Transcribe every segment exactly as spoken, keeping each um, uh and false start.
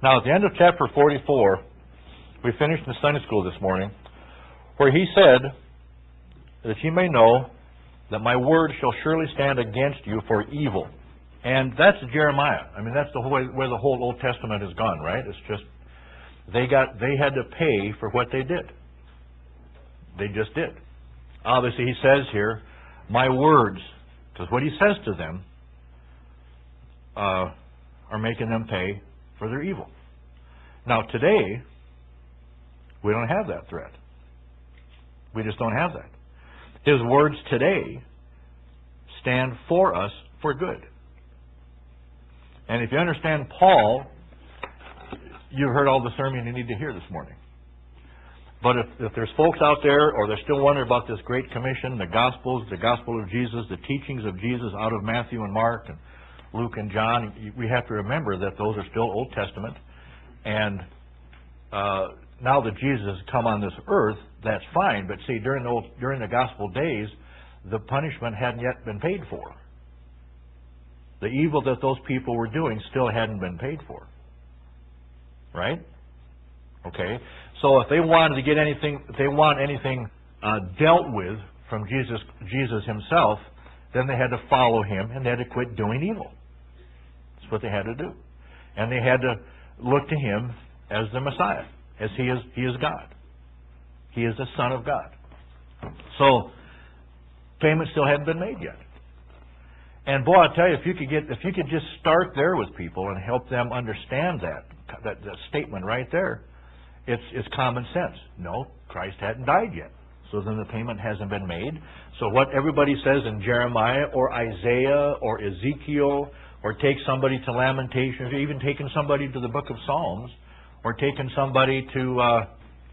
Now, at the end of chapter forty-four, we finished in Sunday school this morning, where he said, that you may know that my word shall surely stand against you for evil. And that's Jeremiah. I mean, that's the whole way where the whole Old Testament has gone, right? It's just they got they had to pay for what they did. They just did. Obviously, he says here, my words, because what he says to them uh, are making them pay for their evil. Now, today, we don't have that threat. We just don't have that. His words today stand for us for good. And if you understand Paul, you've heard all the sermon you need to hear this morning. But if, if there's folks out there, or they're still wondering about this Great Commission, the Gospels, the Gospel of Jesus, the teachings of Jesus out of Matthew and Mark and Luke and John, we have to remember that those are still Old Testament. And uh, now that Jesus has come on this earth, that's fine. But see, during the, old, during the Gospel days, the punishment hadn't yet been paid for. The evil that those people were doing still hadn't been paid for. Right? Okay? So if they wanted to get anything, if they want anything uh, dealt with from Jesus, Jesus himself, then they had to follow him and they had to quit doing evil. That's what they had to do. And they had to look to him as the Messiah, as he is, he is God. He is the Son of God. So payment still hadn't been made yet. And boy, I tell you, if you could get, if you could just start there with people and help them understand that, that, that statement right there, it's it's common sense. No, Christ hadn't died yet, so then the payment hasn't been made. So what everybody says in Jeremiah or Isaiah or Ezekiel, or take somebody to Lamentations, or even taking somebody to the Book of Psalms, or taking somebody to uh,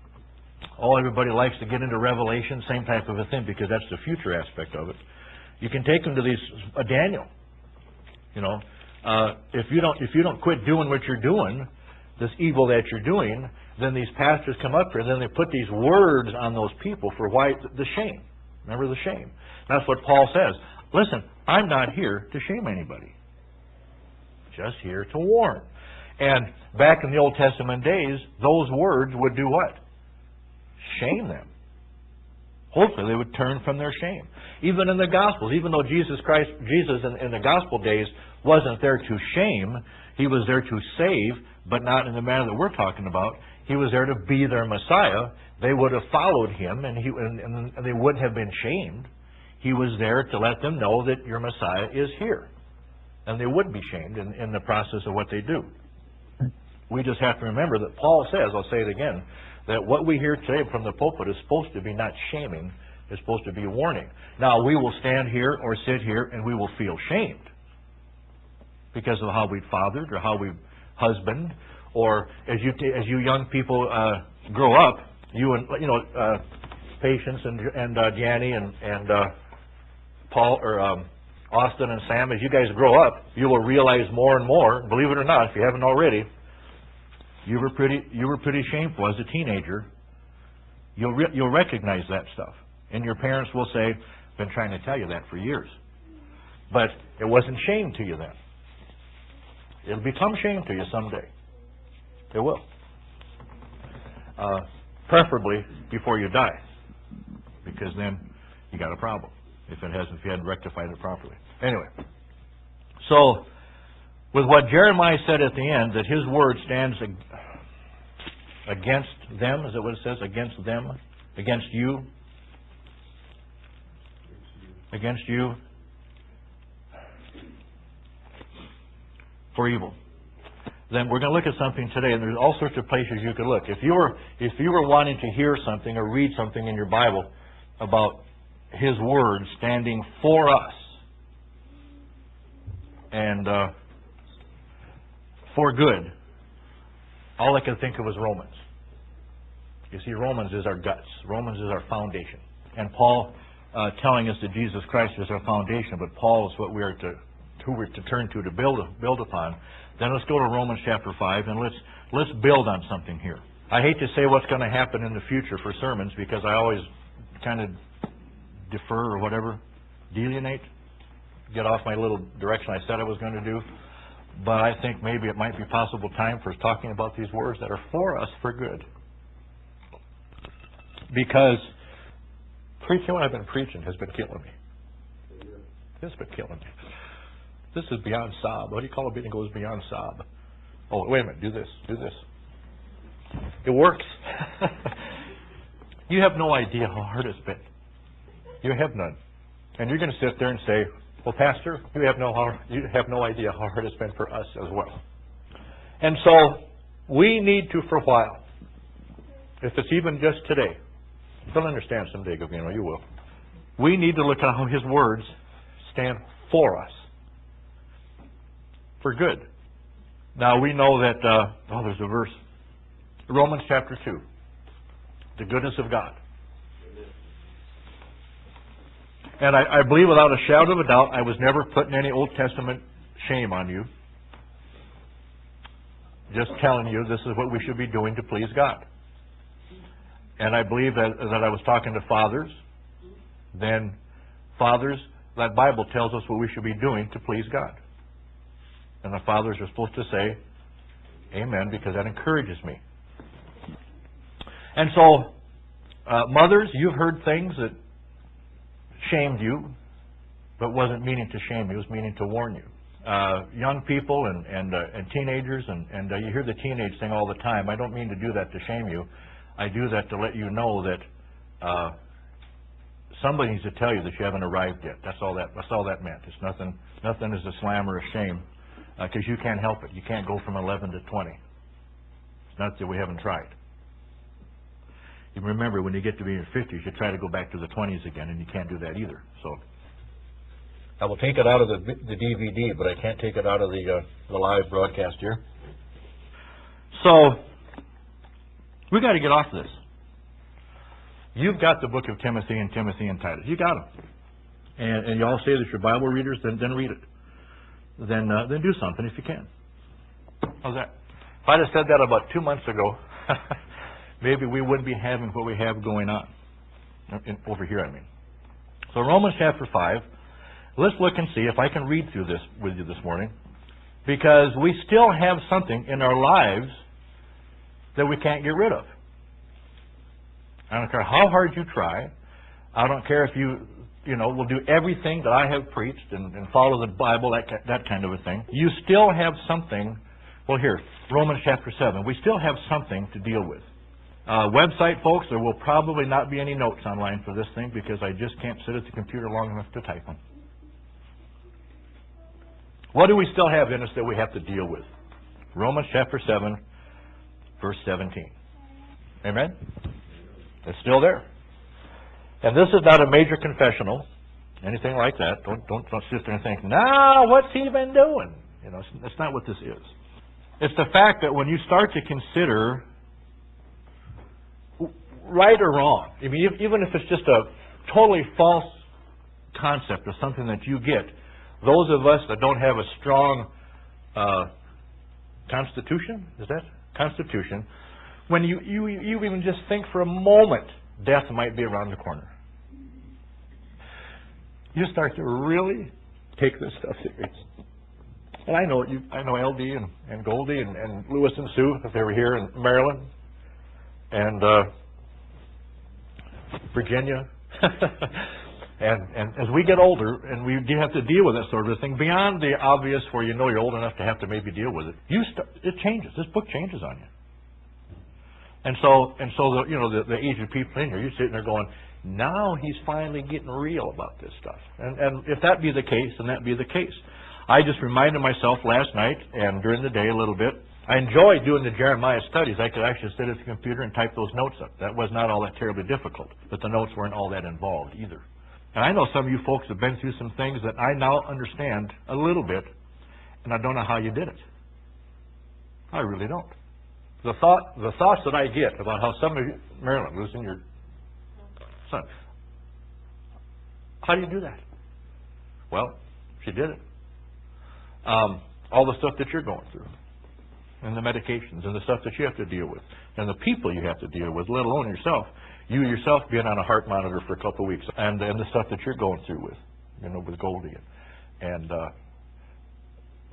oh, everybody likes to get into Revelation, same type of a thing, because that's the future aspect of it. You can take them to these uh, Daniel. You know, uh, if you don't if you don't quit doing what you're doing, this evil that you're doing, then these pastors come up here and then they put these words on those people for why the shame. Remember the shame. That's what Paul says. Listen, I'm not here to shame anybody. Just here to warn. And back in the Old Testament days, those words would do what? Shame them. Hopefully they would turn from their shame. Even in the Gospels, even though Jesus Christ, Jesus in, in the Gospel days wasn't there to shame, he was there to save, but not in the manner that we're talking about. He was there to be their Messiah. They would have followed him, and, he, and, and they wouldn't have been shamed. He was there to let them know that your Messiah is here. And they would be shamed in, in the process of what they do. We just have to remember that Paul says, I'll say it again, that what we hear today from the pulpit is supposed to be not shaming, it's supposed to be warning. Now, we will stand here or sit here and we will feel shamed because of how we fathered or how we husband, or as you as you young people uh, grow up, you and you know uh, Patience and and uh, Danny and and uh, Paul or um, Austin and Sam, as you guys grow up, you will realize more and more. Believe it or not, if you haven't already, you were pretty you were pretty shameful as a teenager. You'll re you'll recognize that stuff, and your parents will say, "Been trying to tell you that for years," but it wasn't shame to you then. It'll become shame to you someday. It will. Uh, preferably before you die, because then you got a problem if it hasn't, if you hadn't rectified it properly. Anyway, so with what Jeremiah said at the end, that his word stands ag against them, is that what it says? Against them, against you, against you, for evil. Then we're going to look at something today, and there's all sorts of places you could look. If you were if you were wanting to hear something or read something in your Bible about his word standing for us and uh, for good, all I could think of was Romans. You see, Romans is our guts. Romans is our foundation. And Paul uh, telling us that Jesus Christ is our foundation, but Paul is what we are to who we're to turn to to build build upon. Then let's go to Romans chapter five and let's let's build on something here. I hate to say what's going to happen in the future for sermons, because I always kind of defer or whatever, delineate, get off my little direction I said I was going to do. But I think maybe it might be possible time for talking about these words that are for us for good. Because preaching what I've been preaching has been killing me. It's been killing me. This is beyond sob. What do you call it when it goes beyond sob? Oh, wait a minute. Do this. Do this. It works. You have no idea how hard it's been. You have none. And you're going to sit there and say, well, Pastor, you have no hard, you have no idea how hard it's been for us as well. And so we need to, for a while, if it's even just today, you'll understand someday, you know, you will. We need to look at how His words stand for us, for good. Now we know that, uh, oh, there's a verse, Romans chapter two, the goodness of God. And I, I believe without a shadow of a doubt, I was never putting any Old Testament shame on you. Just telling you this is what we should be doing to please God. And I believe that, that I was talking to fathers. Then fathers, that Bible tells us what we should be doing to please God. And the fathers are supposed to say, amen, because that encourages me. And so, uh, mothers, you've heard things that shamed you, but wasn't meaning to shame you, it was meaning to warn you. Uh, young people and and, uh, and teenagers, and, and uh, you hear the teenage thing all the time. I don't mean to do that to shame you. I do that to let you know that uh, somebody needs to tell you that you haven't arrived yet. That's all that. That's all that meant. It's nothing. Nothing is a slam or a shame, because uh, you can't help it. You can't go from eleven to twenty. It's not that we haven't tried. You remember, when you get to be in your fifties, you try to go back to the twenties again, and you can't do that either. So I will take it out of the the D V D, but I can't take it out of the uh, the live broadcast here. So we got to get off this. You've got the book of Timothy and Timothy and Titus. You got them, and and you all say that you're Bible readers. Then then read it. Then uh, then do something if you can. How's that? If I'd have said that about two months ago, maybe we wouldn't be having what we have going on in, over here. I mean, so Romans chapter five. Let's look and see if I can read through this with you this morning, because we still have something in our lives that we can't get rid of. I don't care how hard you try. I don't care if you, you know, will do everything that I have preached and, and follow the Bible, that, that kind of a thing. You still have something. Well, here, Romans chapter seven. We still have something to deal with. Uh, website, folks, there will probably not be any notes online for this thing, because I just can't sit at the computer long enough to type them. What do we still have in us that we have to deal with? Romans chapter seven, verse seventeen. Amen? It's still there. And this is not a major confessional, anything like that. Don't, don't, don't sit there and think, no, what's he been doing? You know, that's not what this is. It's the fact that when you start to consider right or wrong, I mean, even if it's just a totally false concept or something that you get, those of us that don't have a strong uh, constitution, is that? Constitution, when you, you, you even just think for a moment, death might be around the corner. You start to really take this stuff serious. And I know you, I know L D and, and Goldie and, and Lewis and Sue, if they were here in Maryland, and uh, Virginia. And, and as we get older, and we do have to deal with that sort of thing, beyond the obvious where you know you're old enough to have to maybe deal with it, you start, it changes. This book changes on you. And so, and so the, you know, the, the aged people in here, you're sitting there going, now he's finally getting real about this stuff. And, and if that be the case, then that be the case. I just reminded myself last night and during the day a little bit, I enjoyed doing the Jeremiah studies. I could actually sit at the computer and type those notes up. That was not all that terribly difficult, but the notes weren't all that involved either. And I know some of you folks have been through some things that I now understand a little bit, and I don't know how you did it. I really don't. The thought, the thoughts that I get about how some of you, Marilyn, losing your son, how do you do that? Well, she did it. Um, all the stuff that you're going through, and the medications, and the stuff that you have to deal with, and the people you have to deal with, let alone yourself. You yourself being on a heart monitor for a couple of weeks, and, and the stuff that you're going through with, you know, with Goldie. And uh,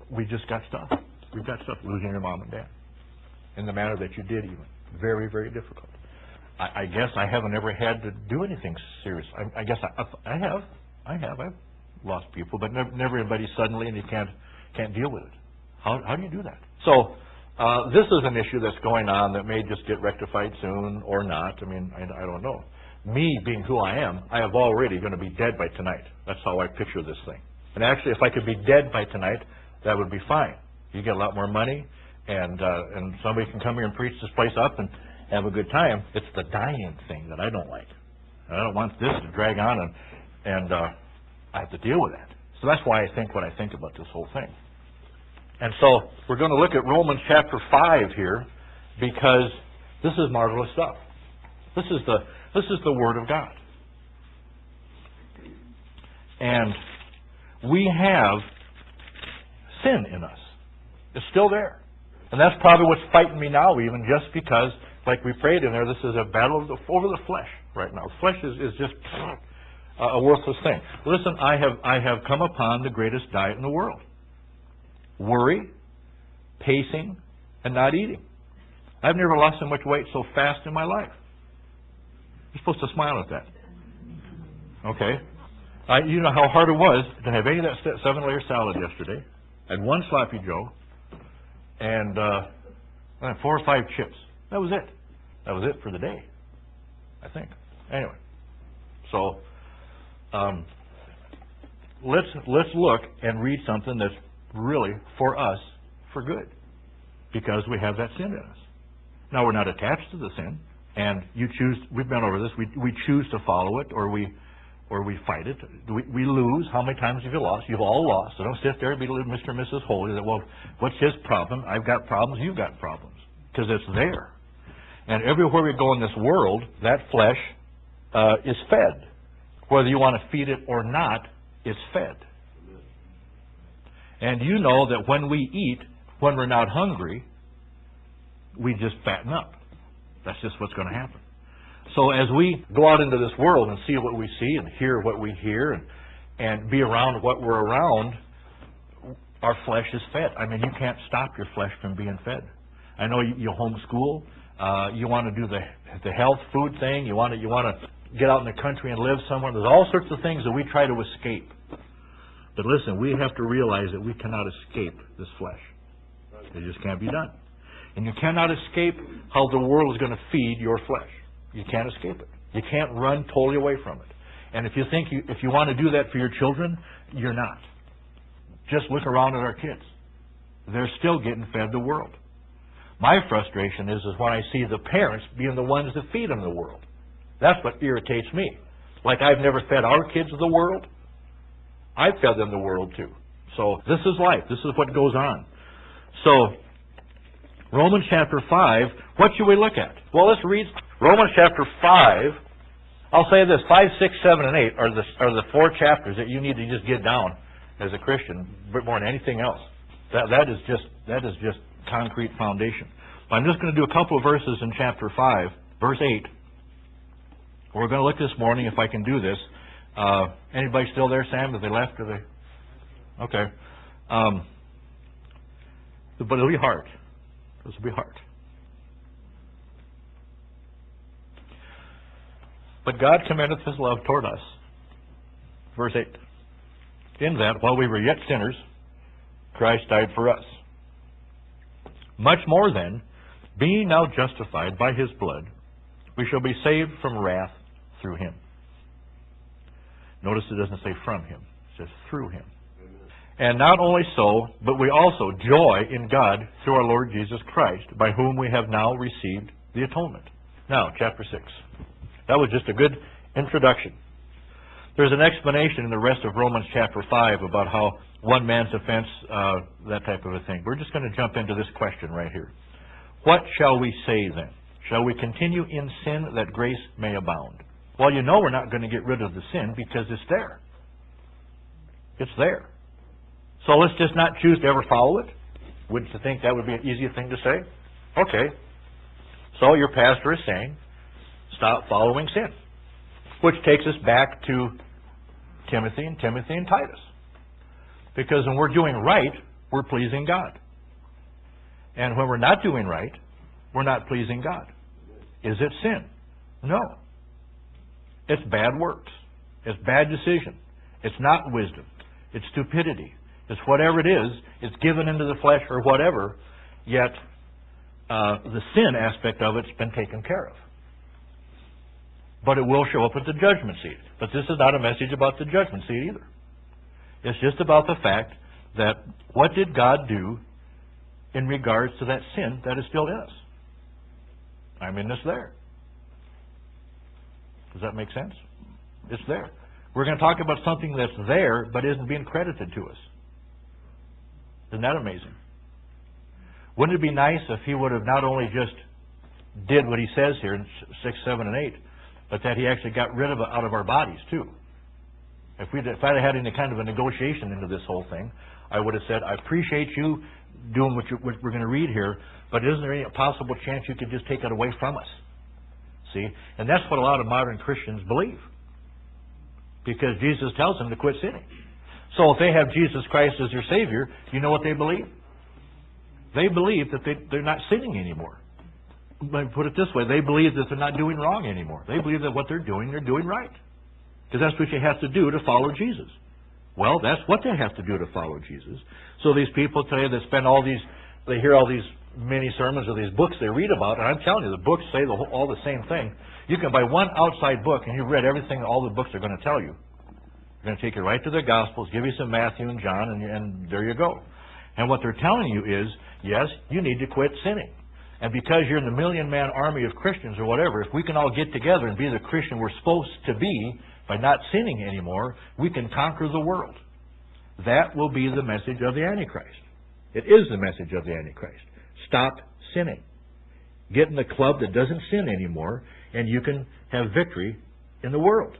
we just got stuff. We've got stuff. Losing your mom and dad in the manner that you did, even. Very, very difficult. I, I guess I haven't ever had to do anything serious. I, I guess I, I have. I have. I've lost people, but never, never anybody suddenly, and you can't can't deal with it. How how do you do that? So uh, this is an issue that's going on that may just get rectified soon or not. I mean, I, I don't know. Me being who I am, I am already going to be dead by tonight. That's how I picture this thing. And actually, if I could be dead by tonight, that would be fine. You get a lot more money, and uh, and somebody can come here and preach this place up and have a good time. It's the dying thing that I don't like. I don't want this to drag on, and and uh, I have to deal with that. So that's why I think what I think about this whole thing. And so we're going to look at Romans chapter five here, because this is marvelous stuff. This is the this is the Word of God, and we have sin in us. It's still there. And that's probably what's fighting me now, even just because, like we prayed in there, this is a battle of the, over the flesh right now. Flesh is, is just a worthless thing. Listen, I have I have come upon the greatest diet in the world. Worry, pacing, and not eating. I've never lost so much weight so fast in my life. You're supposed to smile at that. Okay? I, you know how hard it was to have any of that seven-layer salad yesterday, and one sloppy Joe, and uh, four or five chips. That was it. That was it for the day, I think. Anyway, so um, let's let's look and read something that's really for us for good, because we have that sin in us. Now, we're not attached to the sin, and you choose. We've been over this. We we choose to follow it, or we. Or we fight it. We, we lose. How many times have you lost? You've all lost. So don't sit there and be Mister and Missus Holy. That, well, what's his problem? I've got problems. You've got problems. Because it's there. And everywhere we go in this world, that flesh uh, is fed. Whether you want to feed it or not, it's fed. And you know that when we eat, when we're not hungry, we just fatten up. That's just what's going to happen. So as we go out into this world and see what we see and hear what we hear and, and be around what we're around, our flesh is fed. I mean, you can't stop your flesh from being fed. I know you, you homeschool. Uh, you want to do the the health food thing. You want to you want to get out in the country and live somewhere. There's all sorts of things that we try to escape. But listen, we have to realize that we cannot escape this flesh. It just can't be done. And you cannot escape how the world is going to feed your flesh. You can't escape it. You can't run totally away from it. And if you think you, if you want to do that for your children, you're not. Just look around at our kids. They're still getting fed the world. My frustration is, is when I see the parents being the ones that feed them the world. That's what irritates me. Like I've never fed our kids the world. I've fed them the world too. So this is life. This is what goes on. So Romans chapter five, what should we look at? Well, let's read Romans chapter five. I'll say this, five, six, seven, and eight are the, are the four chapters that you need to just get down as a Christian, but more than anything else. That, that is just that is just concrete foundation. I'm just going to do a couple of verses in chapter five, verse eight. We're going to look this morning, if I can do this. Uh, anybody still there, Sam? Have they left? Are they? Okay. Um, but it'll be hard. This will be hard. But God commendeth His love toward us. Verse eight. In that, while we were yet sinners, Christ died for us. Much more then, being now justified by His blood, we shall be saved from wrath through Him. Notice it doesn't say from Him. It says through Him. And not only so, but we also joy in God through our Lord Jesus Christ, by whom we have now received the atonement. Now, chapter six. That was just a good introduction. There's an explanation in the rest of Romans chapter five about how one man's offense, uh, that type of a thing. We're just going to jump into this question right here. What shall we say then? Shall we continue in sin that grace may abound? Well, you know we're not going to get rid of the sin because it's there. It's there. So let's just not choose to ever follow it. Wouldn't you think that would be an easy thing to say? Okay. So your pastor is saying, stop following sin. Which takes us back to Timothy and Timothy and Titus. Because when we're doing right, we're pleasing God. And when we're not doing right, we're not pleasing God. Is it sin? No. It's bad works. It's bad decision. It's not wisdom. It's stupidity. It's whatever it is. It's given into the flesh or whatever. Yet uh, the sin aspect of it's been taken care of. But it will show up at the judgment seat. But this is not a message about the judgment seat either. It's just about the fact that what did God do in regards to that sin that is still in us? I mean, it's there. Does that make sense? It's there. We're going to talk about something that's there but isn't being credited to us. Isn't that amazing? Wouldn't it be nice if he would have not only just did what he says here in six, seven, and eight, but that he actually got rid of it out of our bodies too? If we if I'd have had any kind of a negotiation into this whole thing, I would have said, I appreciate you doing what, you, what we're going to read here, but isn't there any possible chance you could just take it away from us? See? And that's what a lot of modern Christians believe. Because Jesus tells them to quit sinning. So if they have Jesus Christ as their Savior, you know what they believe? They believe that they, they're not sinning anymore. Let me put it this way. They believe that they're not doing wrong anymore. They believe that what they're doing, they're doing right. Because that's what you have to do to follow Jesus. Well, that's what they have to do to follow Jesus. So these people today that spend all these, they hear all these mini sermons or these books they read about, and I'm telling you, the books say the whole, all the same thing. You can buy one outside book and you've read everything all the books are going to tell you. They're going to take you right to the Gospels, give you some Matthew and John, and, and there you go. And what they're telling you is, yes, you need to quit sinning. And because you're in the million-man army of Christians or whatever, if we can all get together and be the Christian we're supposed to be by not sinning anymore, we can conquer the world. That will be the message of the Antichrist. It is the message of the Antichrist. Stop sinning. Get in the club that doesn't sin anymore, and you can have victory in the world.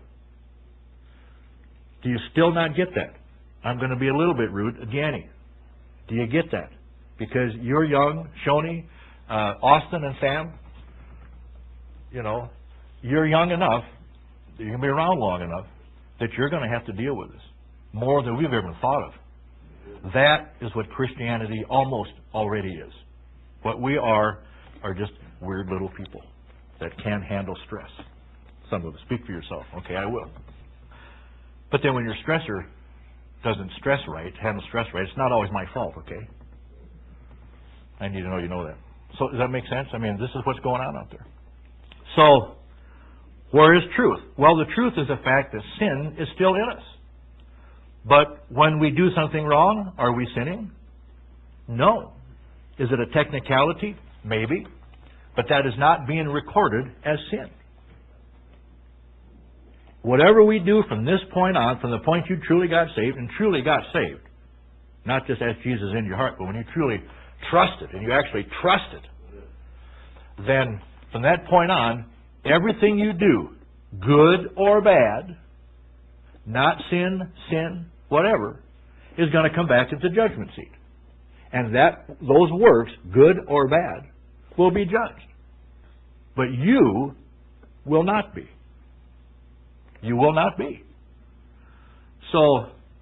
Do you still not get that? I'm going to be a little bit rude. Danny, do you get that? Because you're young, Shoni, uh, Austin, and Sam, you know, you're young enough, you're going to be around long enough, that you're going to have to deal with this more than we've ever thought of. That is what Christianity almost already is. What we are are just weird little people that can't handle stress. Some of us. Speak for yourself. Okay, I will. But then when your stressor doesn't stress right, handle stress right, it's not always my fault, okay? I need to know you know that. So does that make sense? I mean, this is what's going on out there. So, where is truth? Well, the truth is the fact that sin is still in us. But when we do something wrong, are we sinning? No. Is it a technicality? Maybe. But that is not being recorded as sin. Whatever we do from this point on, from the point you truly got saved, and truly got saved, not just ask Jesus in your heart, but when you truly trusted, and you actually trusted, then from that point on, everything you do, good or bad, not sin, sin, whatever, is going to come back at the judgment seat. And that those works, good or bad, will be judged. But you will not be. You will not be. So,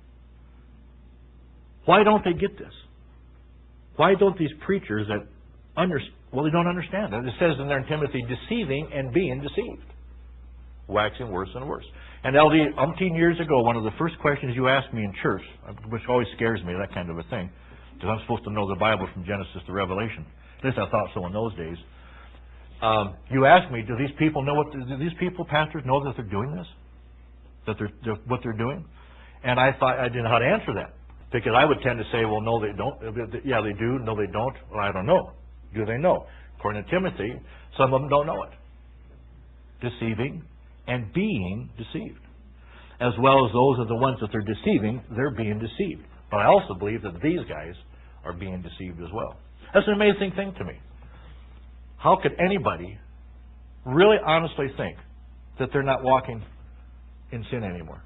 why don't they get this? Why don't these preachers that under, well, they don't understand it. It says in there in Timothy, deceiving and being deceived. Waxing worse and worse. And L D, umpteen years ago, one of the first questions you asked me in church, which always scares me, that kind of a thing, because I'm supposed to know the Bible from Genesis to Revelation. At least I thought so in those days. Um, you asked me, do these people know what, do these people, pastors, know that they're doing this? That they're, they're what they're doing? And I thought, I didn't know how to answer that. Because I would tend to say, well, no, they don't. Yeah, they do. No, they don't. Well, I don't know. Do they know? According to Timothy, some of them don't know it. Deceiving and being deceived. As well as those are the ones that they're deceiving, they're being deceived. But I also believe that these guys are being deceived as well. That's an amazing thing to me. How could anybody really honestly think that they're not walking in sin anymore?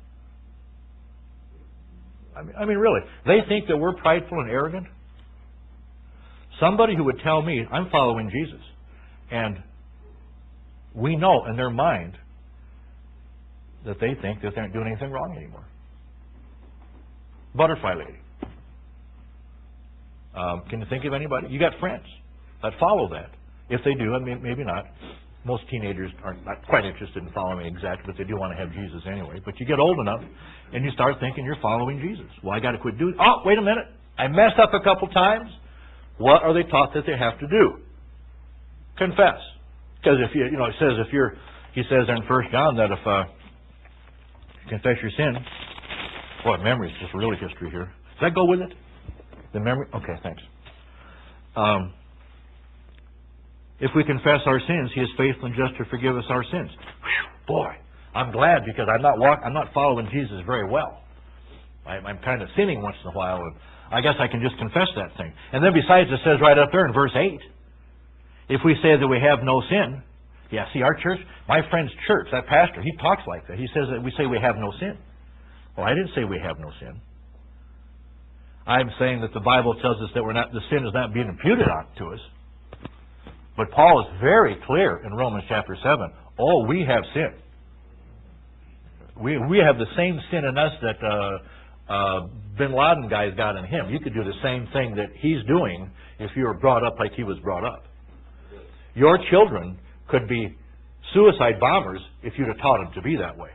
I mean, I mean, really, they think that we're prideful and arrogant? Somebody who would tell me, I'm following Jesus, and we know in their mind that they think that they aren't doing anything wrong anymore. Butterfly lady. Um, can you think of anybody? You got friends that follow that. If they do, I mean, maybe not. Most teenagers aren't not quite interested in following exactly, but they do want to have Jesus anyway. But you get old enough, and you start thinking you're following Jesus. Well, I got to quit doing. Oh, wait a minute! I messed up a couple times. What are they taught that they have to do? Confess. Because if you, you know, it says if you're, he says in First John that if uh, you confess your sin, boy, memory is just really history here. Does that go with it? The memory. Okay, thanks. Um, if we confess our sins, He is faithful and just to forgive us our sins. Whew, boy, I'm glad because I'm not walk, I'm not following Jesus very well. I, I'm kind of sinning once in a while, and I guess I can just confess that thing. And then besides, it says right up there in verse eight, if we say that we have no sin, yeah, see, our church, my friend's church, that pastor, he talks like that. He says that we say we have no sin. Well, I didn't say we have no sin. I'm saying that the Bible tells us that we're not, the sin is not being imputed on to us. But Paul is very clear in Romans chapter seven. Oh, we have sin. We we have the same sin in us that uh, uh, Bin Laden guy's got in him. You could do the same thing that he's doing if you were brought up like he was brought up. Your children could be suicide bombers if you'd have taught them to be that way.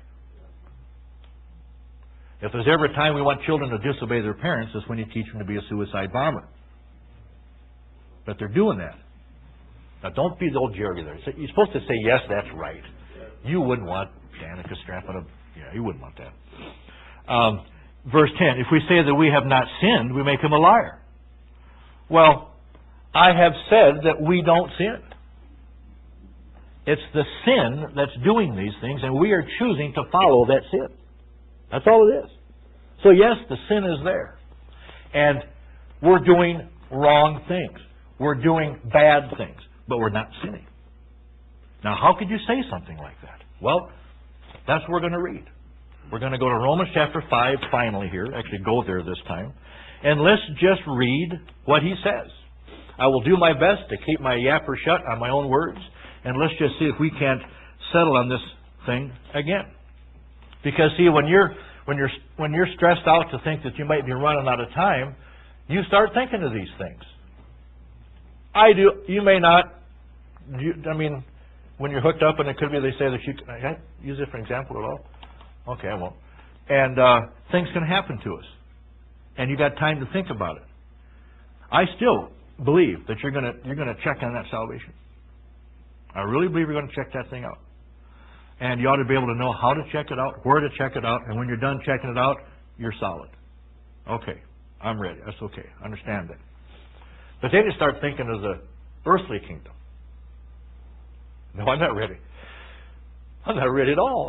If there's ever a time we want children to disobey their parents, it's when you teach them to be a suicide bomber. But they're doing that. Now, don't be the old Jerry there. You're supposed to say, yes, that's right. You wouldn't want Danica strapping a... Yeah, you wouldn't want that. Um, verse ten, if we say that we have not sinned, we make him a liar. Well, I have said that we don't sin. It's the sin that's doing these things, and we are choosing to follow that sin. That's all it is. So yes, the sin is there. And we're doing wrong things. We're doing bad things. But we're not sinning. Now, how could you say something like that? Well, that's what we're going to read. We're going to go to Romans chapter five finally here. Actually, go there this time. And let's just read what he says. I will do my best to keep my yapper shut on my own words. And let's just see if we can't settle on this thing again. Because, see, when you're, when you're, when you're stressed out to think that you might be running out of time, you start thinking of these things. I do. You may not. You, I mean, when you're hooked up, and it could be they say that you can I use it for an example at all. Okay, I won't. And uh, things can happen to us, and you got time to think about it. I still believe that you're gonna you're gonna check on that salvation. I really believe you're going to check that thing out, and you ought to be able to know how to check it out, where to check it out, and when you're done checking it out, you're solid. Okay, I'm ready. That's okay. Understand that. But then you start thinking of the earthly kingdom. No, I'm not ready. I'm not ready at all.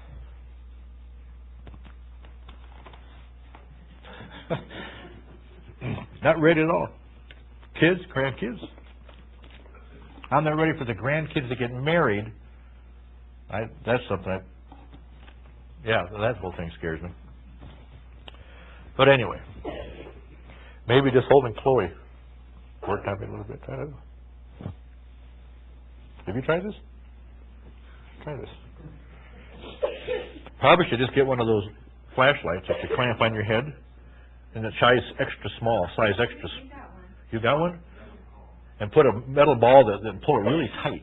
Not ready at all. Kids, grandkids. I'm not ready for the grandkids to get married. I, that's something. I, yeah, that whole thing scares me. But anyway, maybe just holding Chloe worked on me a little bit. I don't know. Have you tried this? Try this. Probably should just get one of those flashlights that you clamp on your head, and the size extra small, size extra. You got one? And put a metal ball that, that pull it really tight.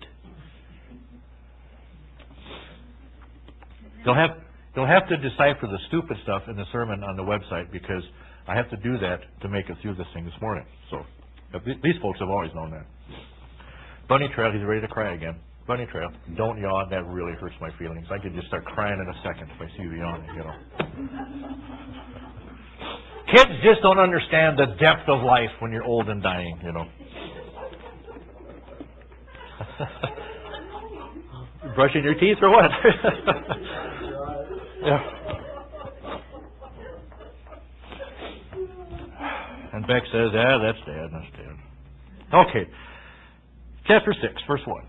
You'll have you'll have to decipher the stupid stuff in the sermon on the website because I have to do that to make it through this thing this morning. So these folks have always known that. Bunny Trail, he's ready to cry again. Bunny Trail, don't yawn. That really hurts my feelings. I could just start crying in a second if I see you yawning. You know. Kids just don't understand the depth of life when you're old and dying. You know. Brushing your teeth or what? Yeah. And Beck says, "Yeah, that's Dad. That's Dad." Okay. Chapter six, verse one.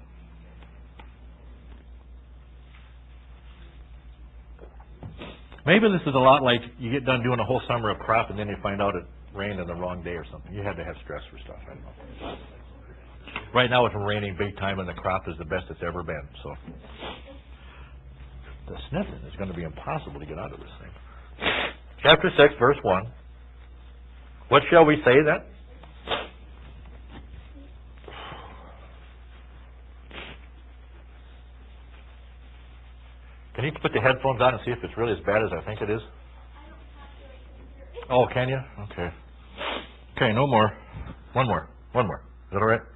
Maybe this is a lot like you get done doing a whole summer of crop and then you find out it rained on the wrong day or something. You had to have stress for stuff. I don't know. Right now it's raining big time and the crop is the best it's ever been. So the sniffing is going to be impossible to get out of this thing. Chapter six, verse one. What shall we say then? Can you put the headphones on and see if it's really as bad as I think it is? Oh, can you? Okay. Okay, no more. One more. One more. Is that all right?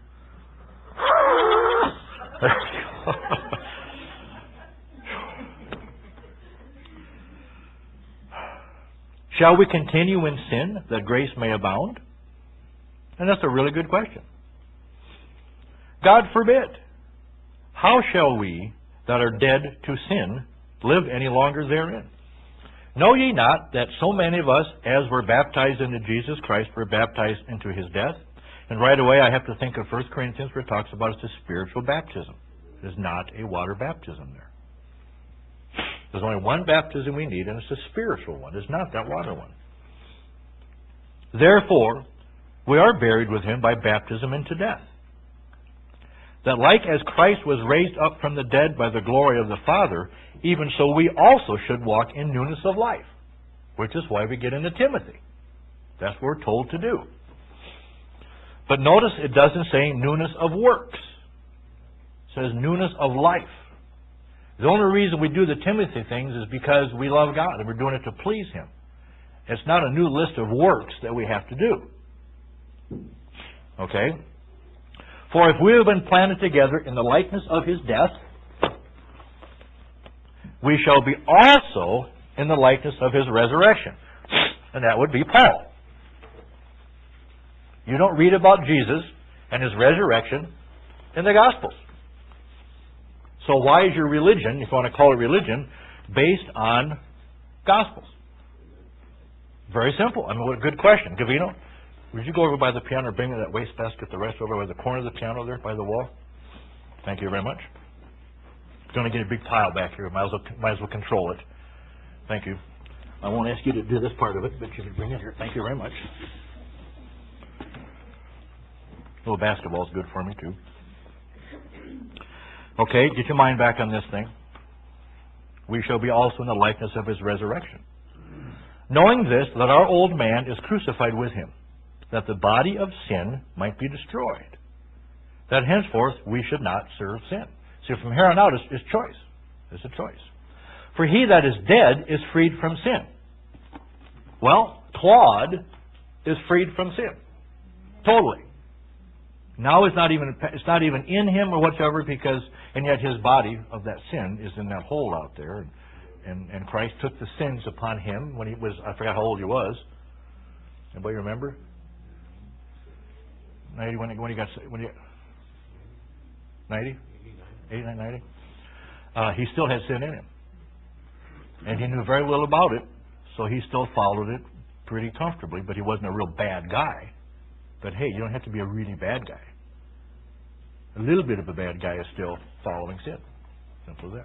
Shall we continue in sin that grace may abound? And that's a really good question. God forbid. How shall we that are dead to sin live any longer therein? Know ye not that so many of us, as were baptized into Jesus Christ, were baptized into his death? And right away I have to think of First Corinthians, where it talks about it's a spiritual baptism. It is not a water baptism there. There's only one baptism we need, and it's a spiritual one. It's not that water one. Therefore, we are buried with him by baptism into death, that like as Christ was raised up from the dead by the glory of the Father, even so we also should walk in newness of life, which is why we get into Timothy. That's what we're told to do. But notice it doesn't say newness of works. It says newness of life. The only reason we do the Timothy things is because we love God and we're doing it to please him. It's not a new list of works that we have to do. Okay? For if we have been planted together in the likeness of his death, we shall be also in the likeness of his resurrection. And that would be Paul. You don't read about Jesus and his resurrection in the Gospels. So why is your religion, if you want to call it religion, based on Gospels? Very simple. I mean, what a good question. Gavino, would you go over by the piano and bring me that wastebasket, the rest over by the corner of the piano there, by the wall? Thank you very much. It's going to get a big pile back here. Might as well, might as well control it. Thank you. I won't ask you to do this part of it, but you can bring it here. Thank you very much. A little basketball is good for me, too. Okay, get your mind back on this thing. We shall be also in the likeness of his resurrection. Knowing this, that our old man is crucified with him, that the body of sin might be destroyed, that henceforth we should not serve sin. See, from here on out, it's, it's choice. It's a choice. For he that is dead is freed from sin. Well, Claude is freed from sin. Totally. Now it's not even it's not even in him or whatsoever, because and yet his body of that sin is in that hole out there, and, and and Christ took the sins upon him when he was, I forgot how old he was. Anybody remember? Ninety when he, when he got when he ninety, eighty-nine, ninety. Uh, he still had sin in him, and he knew very little about it, so he still followed it pretty comfortably. But he wasn't a real bad guy. But hey, you don't have to be a really bad guy. A little bit of a bad guy is still following sin. Simple as that.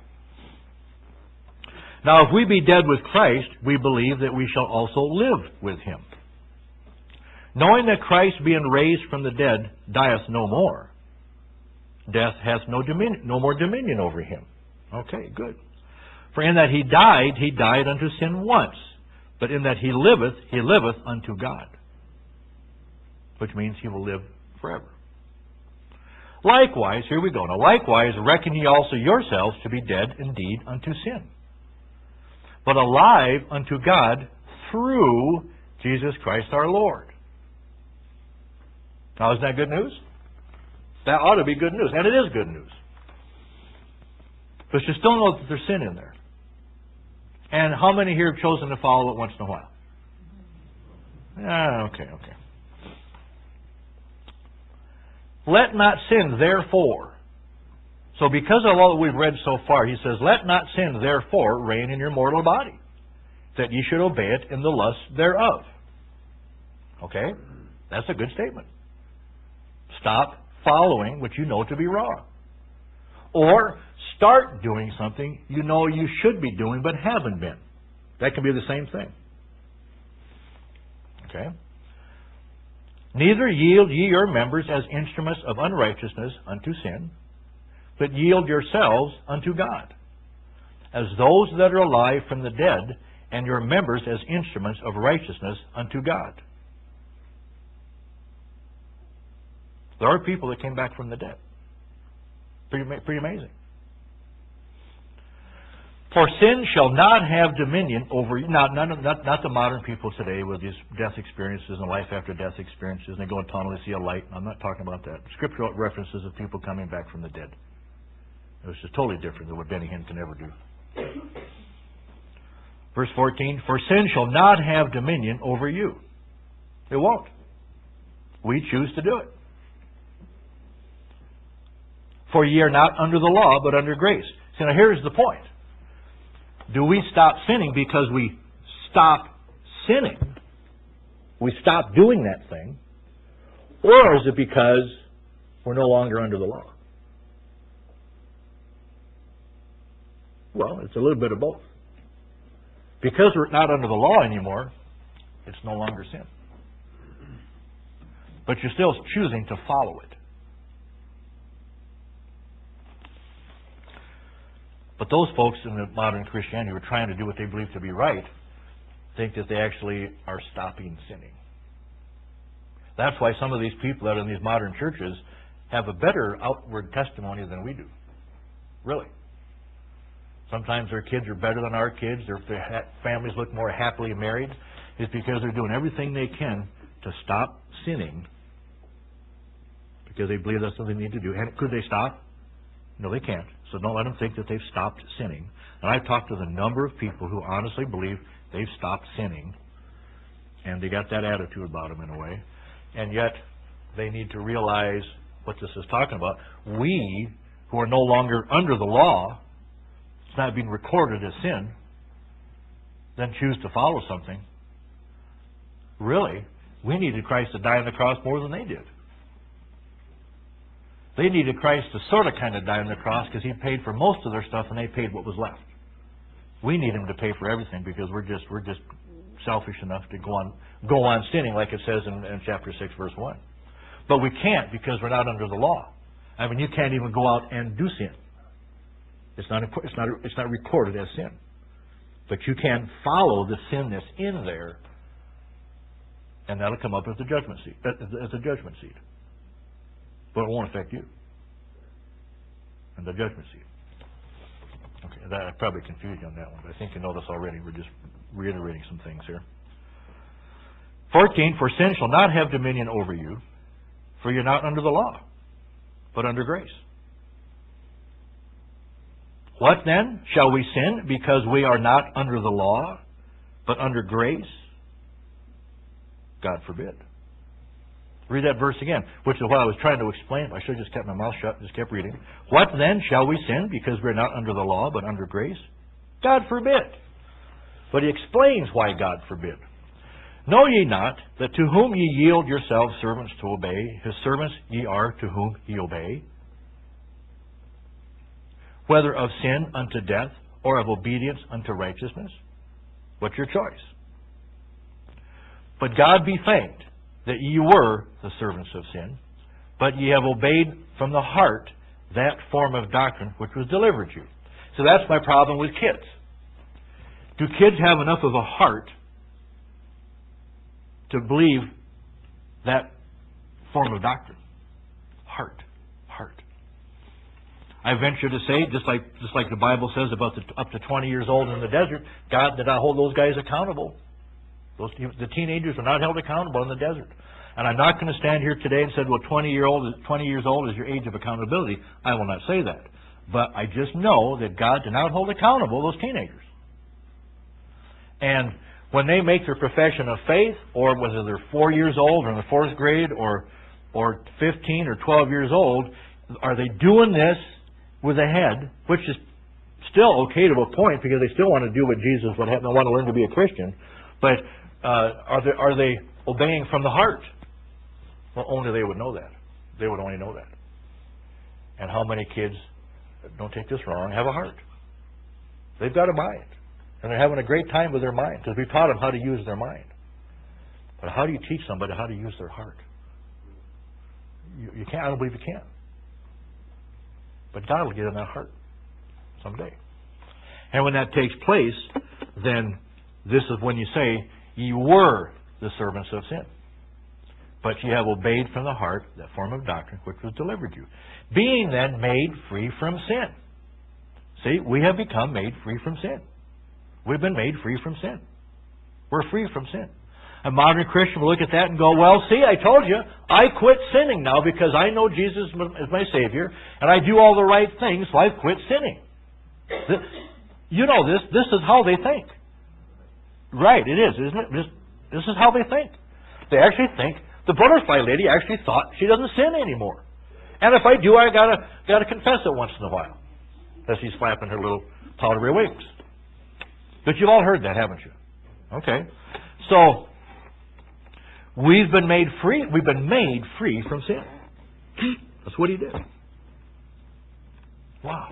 Now, if we be dead with Christ, we believe that we shall also live with him. Knowing that Christ, being raised from the dead, dieth no more. Death hath no dominion, no more dominion over him. Okay, good. For in that he died, he died unto sin once. But in that he liveth, he liveth unto God. Which means he will live forever. Likewise, here we go. Now, likewise, reckon ye also yourselves to be dead indeed unto sin, but alive unto God through Jesus Christ our Lord. Now, isn't that good news? That ought to be good news, and it is good news. But you still know that there's sin in there. And how many here have chosen to follow it once in a while? Ah, okay, okay. Let not sin, therefore. So because of all that we've read so far, he says, let not sin, therefore, reign in your mortal body, that ye should obey it in the lust thereof. Okay? That's a good statement. Stop following what you know to be wrong. Or start doing something you know you should be doing but haven't been. That can be the same thing. Okay? Neither yield ye your members as instruments of unrighteousness unto sin, but yield yourselves unto God, as those that are alive from the dead, and your members as instruments of righteousness unto God. There are people that came back from the dead. Pretty, pretty amazing. For sin shall not have dominion over you. Not, not, not, not the modern people today with these death experiences and life after death experiences, and they go in tunnel, they see a light. I'm not talking about that. Scriptural references of people coming back from the dead. It was just totally different than what Benny Hinn can ever do. Verse fourteen, for sin shall not have dominion over you. It won't. We choose to do it. For ye are not under the law, but under grace. So now here's the point. Do we stop sinning because we stop sinning? We stop doing that thing? Or is it because we're no longer under the law? Well, it's a little bit of both. Because we're not under the law anymore, it's no longer sin. But you're still choosing to follow it. But those folks in the modern Christianity who are trying to do what they believe to be right think that they actually are stopping sinning. That's why some of these people that are in these modern churches have a better outward testimony than we do. Really. Sometimes their kids are better than our kids. Their families look more happily married. It's because they're doing everything they can to stop sinning because they believe that's what they need to do. And could they stop? No, they can't. So don't let them think that they've stopped sinning. And I've talked to a number of people who honestly believe they've stopped sinning. And they got that attitude about them in a way. And yet, they need to realize what this is talking about. We, who are no longer under the law, it's not being recorded as sin, then choose to follow something. Really, we needed Christ to die on the cross more than they did. They needed Christ to sort of kind of die on the cross because He paid for most of their stuff and they paid what was left. We need Him to pay for everything because we're just we're just selfish enough to go on go on sinning like it says in, in chapter six, verse one. But we can't because we're not under the law. I mean, you can't even go out and do sin. It's not it's not it's not recorded as sin. But you can follow the sin that's in there, and that'll come up as the judgment seat as the judgment seat. But it won't affect you. And the judgment seat. Okay, that I probably confused you on that one, but I think you know this already. We're just reiterating some things here. fourteen, for sin shall not have dominion over you, for you're not under the law, but under grace. What then? Shall we sin because we are not under the law, but under grace? God forbid. Read that verse again, which is what I was trying to explain. I should have just kept my mouth shut and just kept reading. What then? Shall we sin because we're not under the law, but under grace? God forbid. But He explains why God forbid. Know ye not that to whom ye yield yourselves servants to obey, His servants ye are to whom ye obey? Whether of sin unto death, or of obedience unto righteousness? What's your choice? But God be thanked that ye were the servants of sin, but ye have obeyed from the heart that form of doctrine which was delivered you. So that's my problem with kids. Do kids have enough of a heart to believe that form of doctrine? Heart. Heart. I venture to say, just like just like the Bible says about the, up to twenty years old in the desert, God did not hold those guys accountable. Those, the teenagers are not held accountable in the desert. And I'm not going to stand here today and say, well, twenty year old, twenty years old is your age of accountability. I will not say that. But I just know that God did not hold accountable those teenagers. And when they make their profession of faith, or whether they're four years old or in the fourth grade or or fifteen or twelve years old, are they doing this with a head, which is still okay to a point because they still want to do what Jesus would have. They want to learn to be a Christian. But uh, are they are they obeying from the heart? Well, only they would know that. They would only know that. And how many kids, don't take this wrong, have a heart? They've got a mind. And they're having a great time with their mind because we taught them how to use their mind. But how do you teach somebody how to use their heart? You, you can't. I don't believe you can. But God will get in that heart someday. And when that takes place, then this is when you say, ye were the servants of sin. But ye have obeyed from the heart that form of doctrine which was delivered you. Being then made free from sin. See, we have become made free from sin. We've been made free from sin. We're free from sin. A modern Christian will look at that and go, well, see, I told you, I quit sinning now because I know Jesus is my Savior, and I do all the right things, so I've quit sinning. You know this. This is how they think. Right, it is, isn't it? This, this is how they think. They actually think, the butterfly lady actually thought she doesn't sin anymore. And if I do, I gotta gotta confess it once in a while. As she's flapping her little powdery wings. But you've all heard that, haven't you? Okay. So, we've been made free. We've been made free from sin. That's what He did. Wow.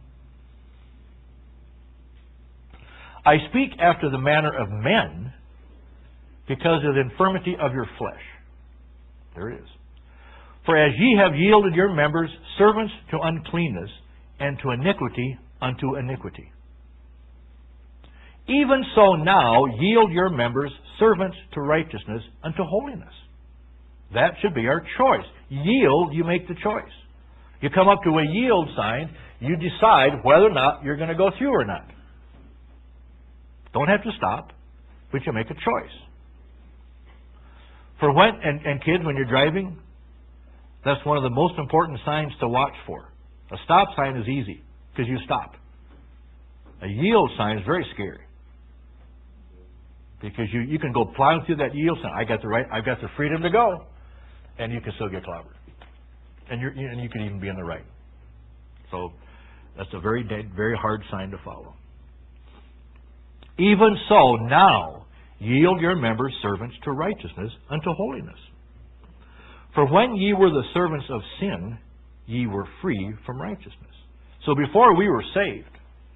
I speak after the manner of men because of the infirmity of your flesh. There it is. For as ye have yielded your members servants to uncleanness, and to iniquity unto iniquity. Even so now yield your members servants to righteousness unto holiness. That should be our choice. Yield, you make the choice. You come up to a yield sign, you decide whether or not you're going to go through or not. Don't have to stop, but you make a choice. For when, and, and kids, when you're driving, that's one of the most important signs to watch for. A stop sign is easy, because you stop. A yield sign is very scary. Because you, you can go plowing through that yield sign. I got the right, I've got the freedom to go, and you can still get clobbered. And, you're, and you can even be in the right. So that's a very dead, very hard sign to follow. Even so, now yield your members servants to righteousness unto holiness. For when ye were the servants of sin, ye were free from righteousness. So before we were saved,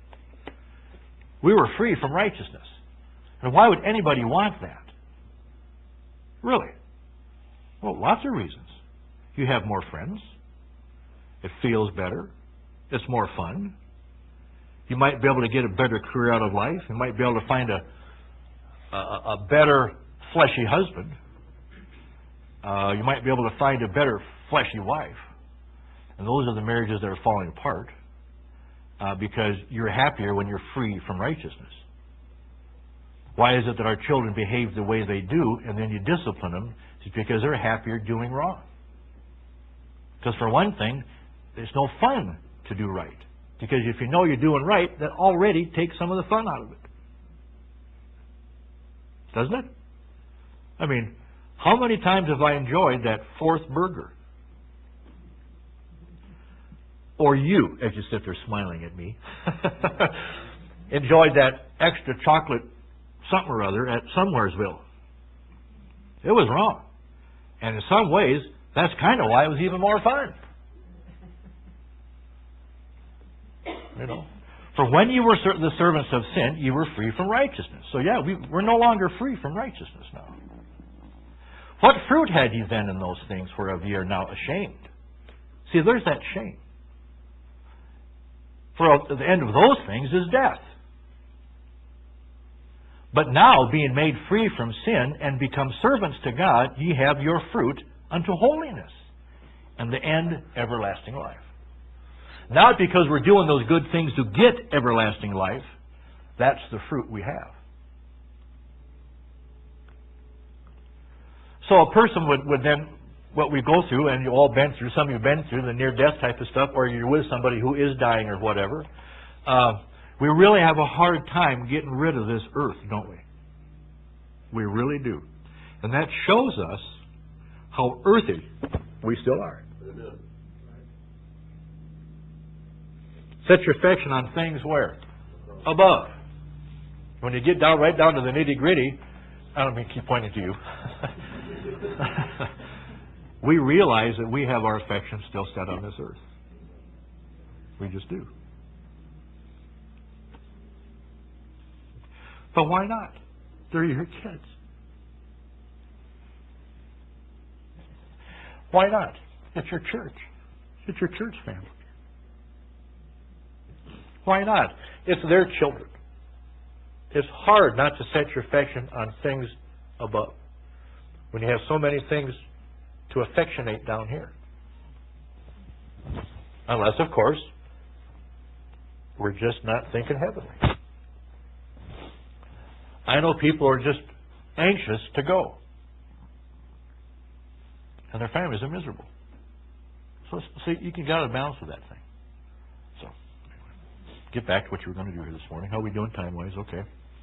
we were free from righteousness. And why would anybody want that? Really? Well, lots of reasons. You have more friends. It feels better. It's more fun. You might be able to get a better career out of life. You might be able to find a a, a better fleshy husband. Uh, you might be able to find a better fleshy wife. And those are the marriages that are falling apart uh, because you're happier when you're free from righteousness. Why is it that our children behave the way they do and then you discipline them? It's because they're happier doing wrong. Because for one thing, it's no fun to do right. Because if you know you're doing right, that already takes some of the fun out of it. Doesn't it? I mean, how many times have I enjoyed that fourth burger? Or you, as you sit there smiling at me, enjoyed that extra chocolate something or other at Somewheresville. It was wrong. And in some ways, that's kind of why it was even more fun. You know, for when you were the servants of sin, you were free from righteousness. So yeah, we, we're no longer free from righteousness now. What fruit had ye then in those things whereof ye are now ashamed? See, there's that shame. For the end of those things is death. But now, being made free from sin and become servants to God, ye have your fruit unto holiness, and the end everlasting life. Not because we're doing those good things to get everlasting life. That's the fruit we have. So a person would, would then, what we go through, and you've all been through, some of you have been through the near-death type of stuff, or you're with somebody who is dying or whatever, uh, we really have a hard time getting rid of this earth, don't we? We really do. And that shows us how earthy we still are. Set your affection on things where? Above. When you get down right down to the nitty-gritty, I don't mean to keep pointing to you. We realize that we have our affection still set on this earth. We just do. But why not? They're your kids. Why not? It's your church. It's your church family. Why not? It's their children. It's hard not to set your affection on things above when you have so many things to affectionate down here. Unless, of course, we're just not thinking heavenly. I know people are just anxious to go. And their families are miserable. So, see, you can got to balance with that thing. So, get back to what you were going to do here this morning. How are we doing time-wise? Okay.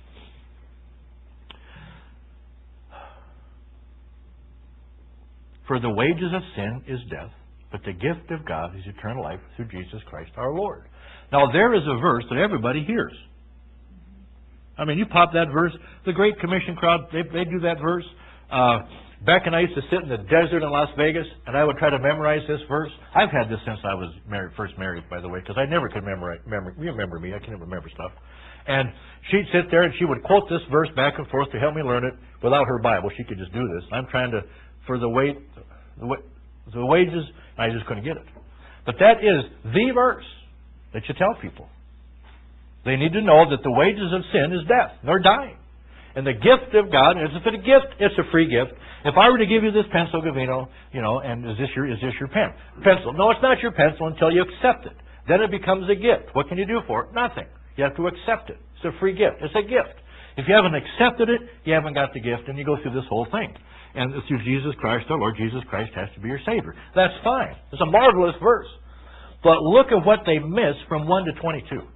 For the wages of sin is death, but the gift of God is eternal life through Jesus Christ our Lord. Now, there is a verse that everybody hears. I mean, you pop that verse. The Great Commission crowd, they, they do that verse. Uh, back when I used to sit in the desert in Las Vegas, and I would try to memorize this verse. I've had this since I was married, first married, by the way, because I never could memorize. Remember, you remember me? I can never remember stuff. And she'd sit there and she would quote this verse back and forth to help me learn it without her Bible. She could just do this. I'm trying to, for the wait, the, wa- the wages, I just couldn't get it. But that is the verse that you tell people. They need to know that the wages of sin is death. They're dying. And the gift of God, and if it's a gift, it's a free gift. If I were to give you this pencil, Gavino, you know, and is this your is this your pen? Pencil. No, it's not your pencil until you accept it. Then it becomes a gift. What can you do for it? Nothing. You have to accept it. It's a free gift. It's a gift. If you haven't accepted it, you haven't got the gift, and you go through this whole thing. And through Jesus Christ, our Lord Jesus Christ has to be your Savior. That's fine. It's a marvelous verse. But look at what they miss from one to twenty-two.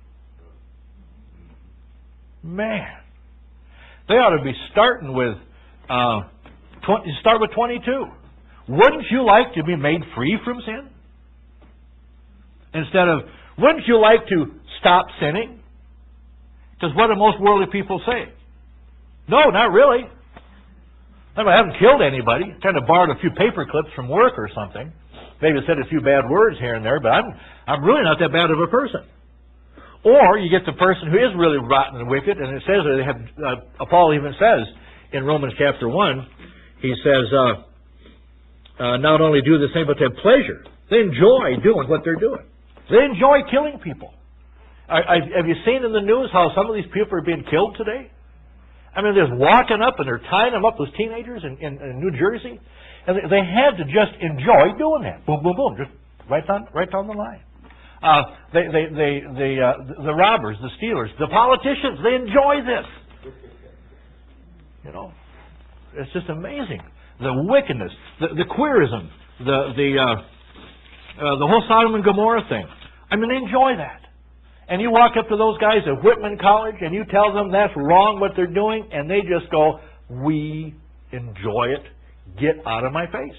Man, they ought to be starting with uh, twenty, start with twenty-two. Wouldn't you like to be made free from sin? Instead of, wouldn't you like to stop sinning? Because what do most worldly people say? No, not really. I mean, I haven't killed anybody. Kind of borrowed a few paper clips from work or something. Maybe said a few bad words here and there, but I'm I'm really not that bad of a person. Or you get the person who is really rotten and wicked, and it says that they have. Uh, Paul even says in Romans chapter one, he says, uh, uh, not only do the same, but they have pleasure. They enjoy doing what they're doing. They enjoy killing people. I, I, have you seen in the news how some of these people are being killed today? I mean, they're walking up and they're tying them up, those teenagers in, in, in New Jersey, and they, they had to just enjoy doing that. Boom, boom, boom, just right down, right down the line. Uh, they, they, they, they, uh, the robbers, the stealers, the politicians, they enjoy this. You know, it's just amazing. The wickedness, the, the queerism, the the uh, uh, the whole Sodom and Gomorrah thing. I mean, they enjoy that. And you walk up to those guys at Whitman College and you tell them that's wrong what they're doing, and they just go, "We enjoy it. Get out of my face."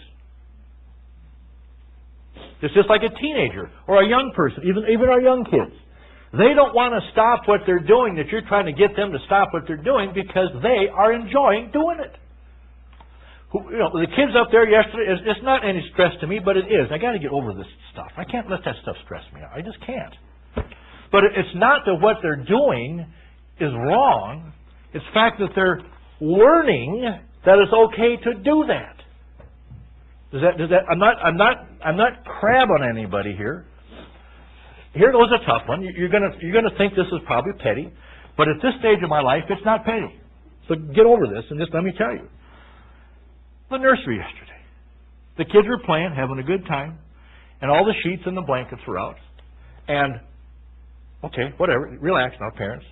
It's just like a teenager or a young person, even even our young kids. They don't want to stop what they're doing that you're trying to get them to stop what they're doing because they are enjoying doing it. You know, the kids up there yesterday, it's, it's not any stress to me, but it is. I got to get over this stuff. I can't let that stuff stress me out. I just can't. But it's not that what they're doing is wrong. It's the fact that they're learning that it's okay to do that. Does that, does that, I'm not, I'm not, I'm not crab on anybody here. Here goes a tough one. You're gonna, you're gonna think this is probably petty, but at this stage of my life, it's not petty. So get over this and just let me tell you. The nursery yesterday. The kids were playing, having a good time, and all the sheets and the blankets were out. And, okay, whatever, relax now, parents.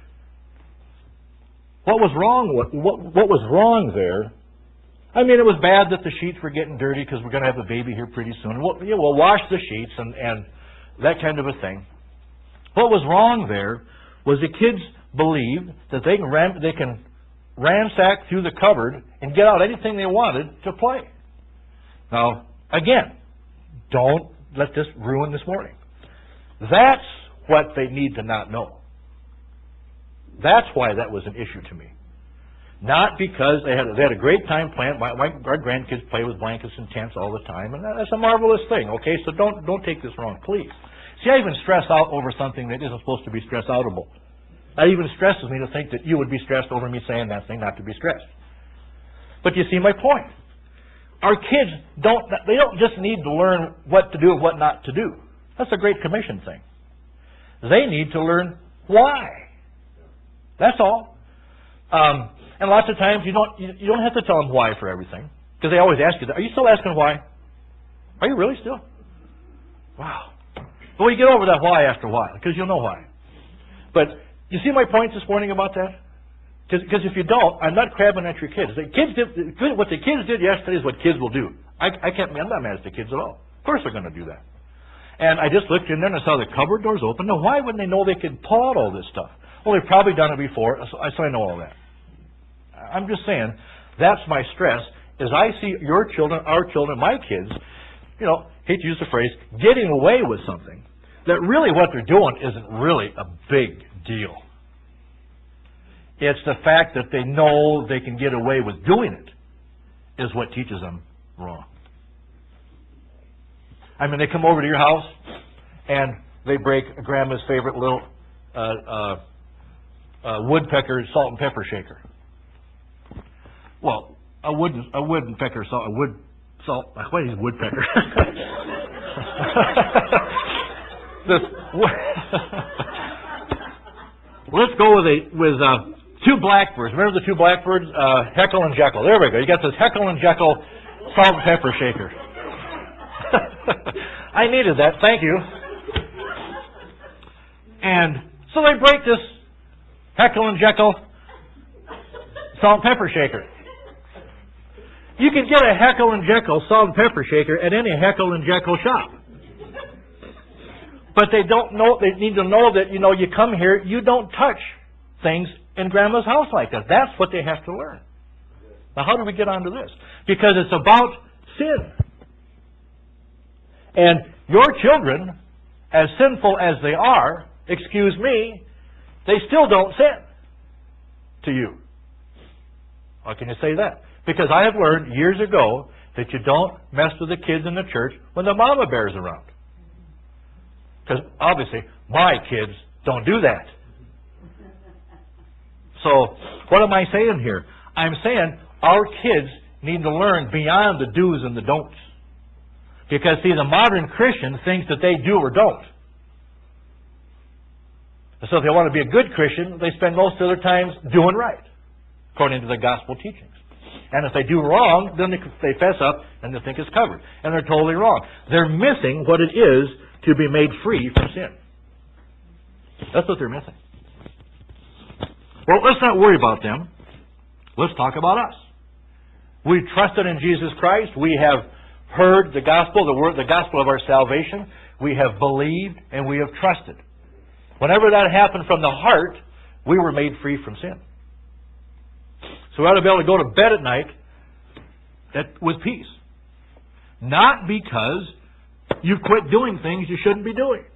What was wrong? What, what, what was wrong there? I mean, it was bad that the sheets were getting dirty because we're going to have a baby here pretty soon. We'll, you know, we'll wash the sheets and, and that kind of a thing. What was wrong there was the kids believed that they can ram, they can ransack through the cupboard and get out anything they wanted to play. Now, again, don't let this ruin this morning. That's what they need to not know. That's why that was an issue to me. Not because they had, they had a great time playing. My, my, our grandkids play with blankets and tents all the time, and that's a marvelous thing, okay? So don't, don't take this wrong, please. See, I even stress out over something that isn't supposed to be stress outable. That even stresses me to think that you would be stressed over me saying that thing not to be stressed. But you see my point. Our kids don't, they don't just need to learn what to do and what not to do. That's a Great Commission thing. They need to learn why. That's all. Um, and lots of times you don't, you, you don't have to tell them why for everything. Because they always ask you that. Are you still asking why? Are you really still? Wow. But we get over that why after a while, because you'll know why. But you see my point this morning about that? Because if you don't, I'm not crabbing at your kids. The kids did, what the kids did yesterday is what kids will do. I, I can't. I'm not mad at the kids at all. Of course they're going to do that. And I just looked in there and I saw the cupboard doors open. Now, why wouldn't they know they could pull out all this stuff? Well, they've probably done it before, so I, so I know all that. I'm just saying, that's my stress, is I see your children, our children, my kids, you know, hate to use the phrase, getting away with something that really what they're doing isn't really a big deal. It's the fact that they know they can get away with doing it is what teaches them wrong. I mean, they come over to your house and they break Grandma's favorite little uh, uh, uh, woodpecker salt and pepper shaker. Well, a wooden a woodpecker salt a wood salt what is woodpecker? this, let's go with a with uh, two blackbirds. Remember the two blackbirds, uh, Heckle and Jekyll. There we go. You got this Heckle and Jekyll salt and pepper shaker. I needed that. Thank you. And so they break this Heckle and Jekyll salt and pepper shaker. You can get a Heckle and Jekyll salt and pepper shaker at any Heckle and Jekyll shop. But they don't know, they need to know that, you know, you come here, you don't touch things in Grandma's house like that. That's what they have to learn. Now, how do we get onto this? Because it's about sin. And your children, as sinful as they are, excuse me, they still don't sin to you. How can you say that? Because I have learned years ago that you don't mess with the kids in the church when the mama bear's around. Because obviously, my kids don't do that. So, what am I saying here? I'm saying our kids need to learn beyond the do's and the don'ts. Because, see, the modern Christian thinks that they do or don't. And so if they want to be a good Christian, they spend most of their time doing right, according to the gospel teachings. And if they do wrong, then they fess up and they think it's covered. And they're totally wrong. They're missing what it is to be made free from sin. That's what they're missing. Well, let's not worry about them. Let's talk about us. We trusted in Jesus Christ. We have heard the gospel, the word, the gospel of our salvation. We have believed and we have trusted. Whenever that happened from the heart, we were made free from sin. So we ought to be able to go to bed at night at, with peace. Not because you've quit doing things you shouldn't be doing.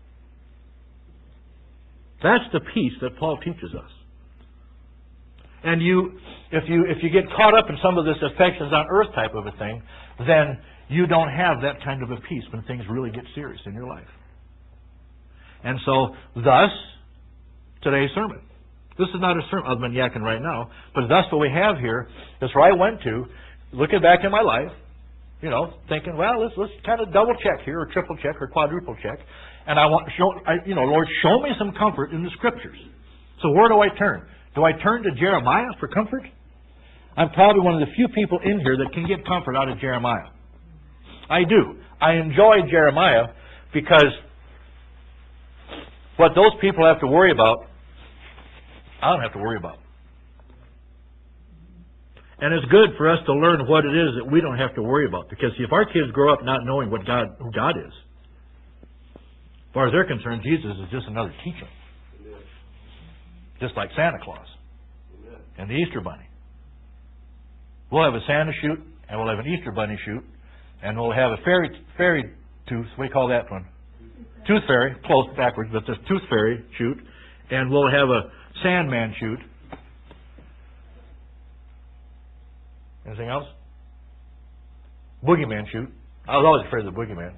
That's the peace that Paul teaches us. And you, if you if you get caught up in some of this affections on earth type of a thing, then you don't have that kind of a peace when things really get serious in your life. And so, thus, today's sermon. This is not a sermon, I've been yakking right now, but thus what we have here is where I went to, looking back in my life, you know, thinking, well, let's let's kind of double check here, or triple check, or quadruple check, and I want, show, I, you know, Lord, show me some comfort in the Scriptures. So where do I turn? Do I turn to Jeremiah for comfort? I'm probably one of the few people in here that can get comfort out of Jeremiah. I do. I enjoy Jeremiah because what those people have to worry about, I don't have to worry about. And it's good for us to learn what it is that we don't have to worry about. Because if our kids grow up not knowing what God, who God is, as far as they're concerned, Jesus is just another teacher. Just like Santa Claus and the Easter Bunny. We'll have a Santa shoot, and we'll have an Easter Bunny shoot, and we'll have a fairy fairy tooth. What do you call that one? Tooth fairy. Close backwards, but the tooth fairy shoot, and we'll have a Sandman shoot. Anything else? Boogeyman shoot. I was always afraid of the boogeyman.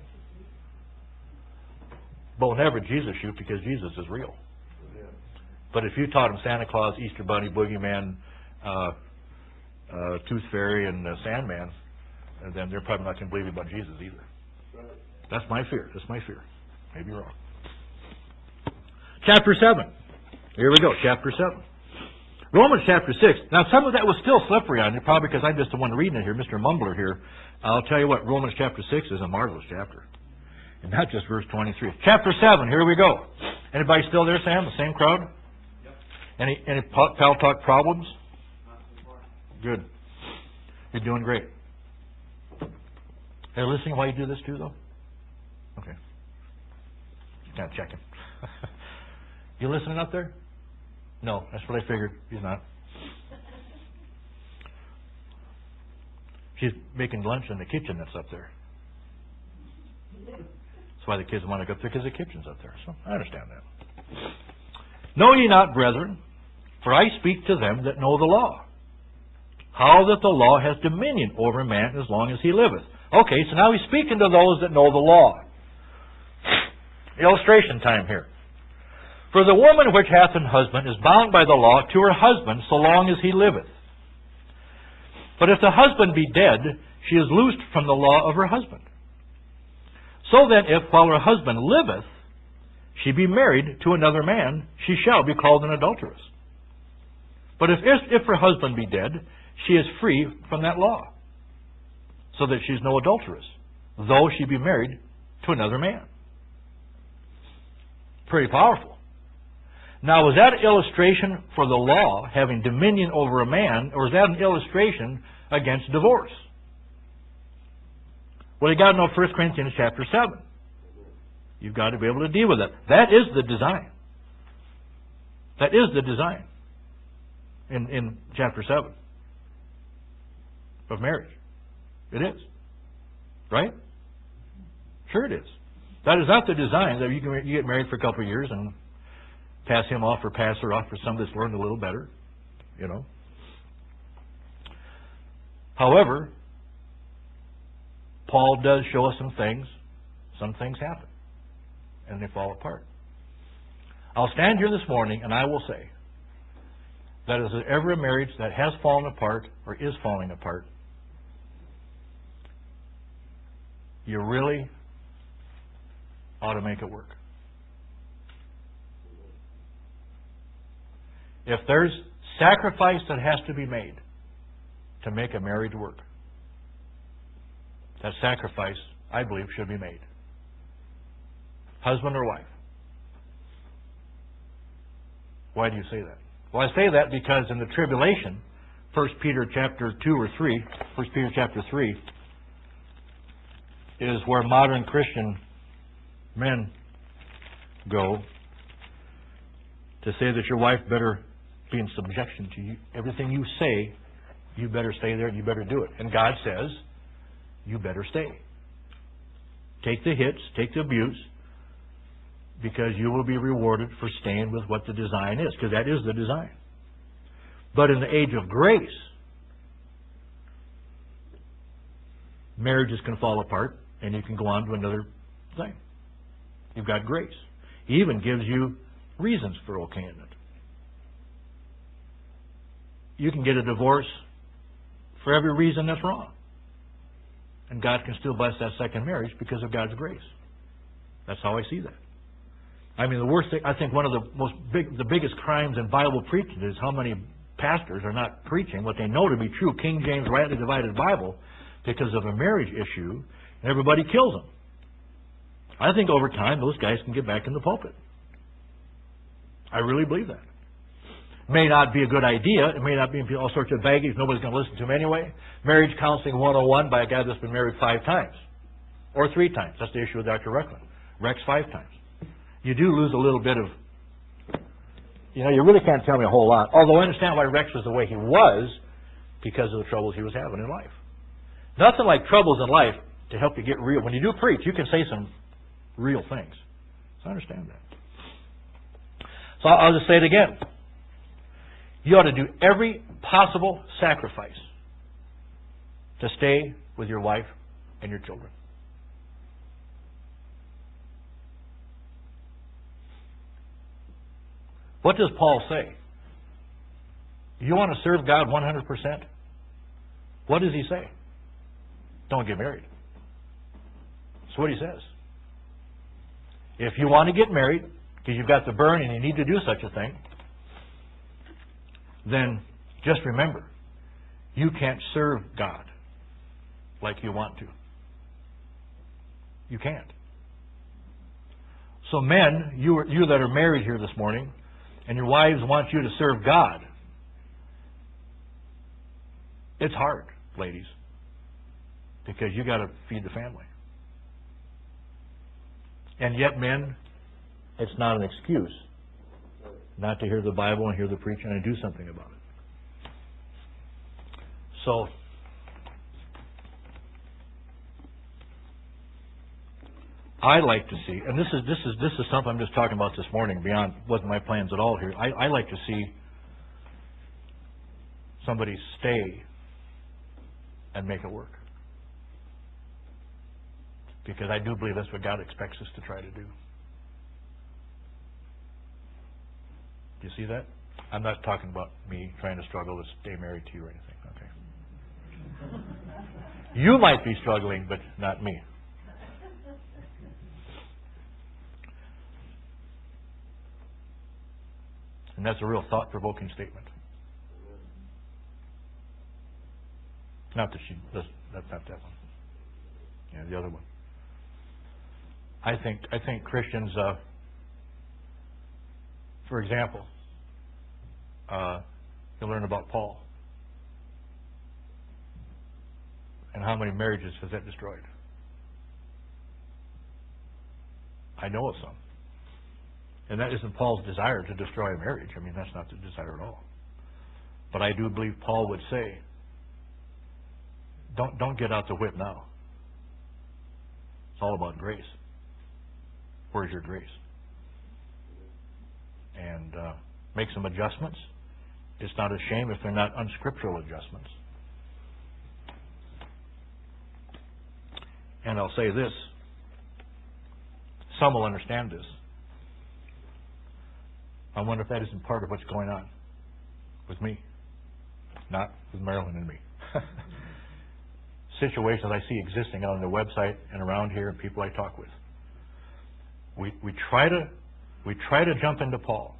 But we'll never Jesus shoot because Jesus is real. But if you taught them Santa Claus, Easter Bunny, Boogeyman, uh, uh, Tooth Fairy, and uh, Sandman, then they're probably not going to believe about Jesus either. That's my fear. That's my fear. Maybe wrong. Chapter seven. Here we go. Chapter seven. Romans chapter six. Now, some of that was still slippery on you, probably because I'm just the one reading it here, Mister Mumbler here. I'll tell you what, Romans chapter six is a marvelous chapter. And not just verse twenty-three. Chapter seven, here we go. Anybody still there, Sam? The same crowd? Yep. Any any Pal Talk problems? Not so far. Good. You're doing great. They're listening while you do this too, though? Okay. Not checking. You listening up there? No, that's what I figured. He's not. She's making lunch in the kitchen that's up there. That's why the kids want to go up there, because the kitchen's up there. So I understand that. Know ye not, brethren, for I speak to them that know the law, how that the law has dominion over a man as long as he liveth. Okay, so now he's speaking to those that know the law. Illustration time here. For the woman which hath an husband is bound by the law to her husband so long as he liveth. But if the husband be dead, she is loosed from the law of her husband. So then, if while her husband liveth, she be married to another man, she shall be called an adulteress. But if, if her husband be dead, she is free from that law, so that she is no adulteress, though she be married to another man. Pretty powerful. Now, was that an illustration for the law having dominion over a man, or is that an illustration against divorce? Well, you got to know First Corinthians chapter seven. You've got to be able to deal with it. That is the design. That is the design in, in chapter seven of marriage. It is. Right? Sure it is. That is not the design that you can you get married for a couple of years and pass him off or pass her off for somebody that's learned a little better. You know. However, Paul does show us some things. Some things happen. And they fall apart. I'll stand here this morning and I will say that is ever a marriage that has fallen apart or is falling apart, you really ought to make it work. If there's sacrifice that has to be made to make a marriage work, that sacrifice, I believe, should be made. Husband or wife. Why do you say that? Well, I say that because in the tribulation, First Peter chapter two or three, First Peter chapter three, is where modern Christian men go to say that your wife better be in subjection to you. Everything you say, you better stay there and you better do it. And God says, you better stay. Take the hits, take the abuse, because you will be rewarded for staying with what the design is, because that is the design. But in the age of grace, marriages can fall apart and you can go on to another thing. You've got grace. He even gives you reasons for okaying it. You can get a divorce for every reason that's wrong. And God can still bless that second marriage because of God's grace. That's how I see that. I mean, the worst thing, I think one of the most big, the biggest crimes in Bible preaching is how many pastors are not preaching what they know to be true King James rightly divided Bible because of a marriage issue, and everybody kills them. I think over time those guys can get back in the pulpit. I really believe that. May not be a good idea. It may not be all sorts of baggage. Nobody's going to listen to him anyway. Marriage Counseling one oh one by a guy that's been married five times. Or three times. That's the issue with Doctor Reckland. Rex five times. You do lose a little bit of, you know, you really can't tell me a whole lot. Although I understand why Rex was the way he was because of the troubles he was having in life. Nothing like troubles in life to help you get real. When you do preach, you can say some real things. So I understand that. So I'll just say it again. You ought to do every possible sacrifice to stay with your wife and your children. What does Paul say? You want to serve God one hundred percent? What does he say? Don't get married. That's what he says. If you want to get married, because you've got the burn and you need to do such a thing, then just remember, you can't serve God like you want to. You can't. So men, you, are, you that are married here this morning, and your wives want you to serve God, it's hard, ladies, because you got to feed the family. And yet, men, it's not an excuse not to hear the Bible and hear the preaching and do something about it. So, I like to see, and this is this is this is something I'm just talking about this morning, beyond what my plans at all here. I, I like to see somebody stay and make it work, because I do believe that's what God expects us to try to do. Do you see that? I'm not talking about me trying to struggle to stay married to you or anything. Okay. You might be struggling, but not me. And that's a real thought-provoking statement. Not that she does. That's not that one. Yeah, the other one. I think I think Christians, uh, for example, uh, you learn about Paul and how many marriages has that destroyed. I know of some. And that isn't Paul's desire to destroy a marriage. I mean, that's not the desire at all. But I do believe Paul would say, don't, don't get out the whip now. It's all about grace. Where's your grace? And uh, make some adjustments. It's not a shame if they're not unscriptural adjustments. And I'll say this. Some will understand this. I wonder if that isn't part of what's going on with me, not with Marilyn and me. Situations I see existing on the website and around here, and people I talk with. We we try to we try to jump into Paul,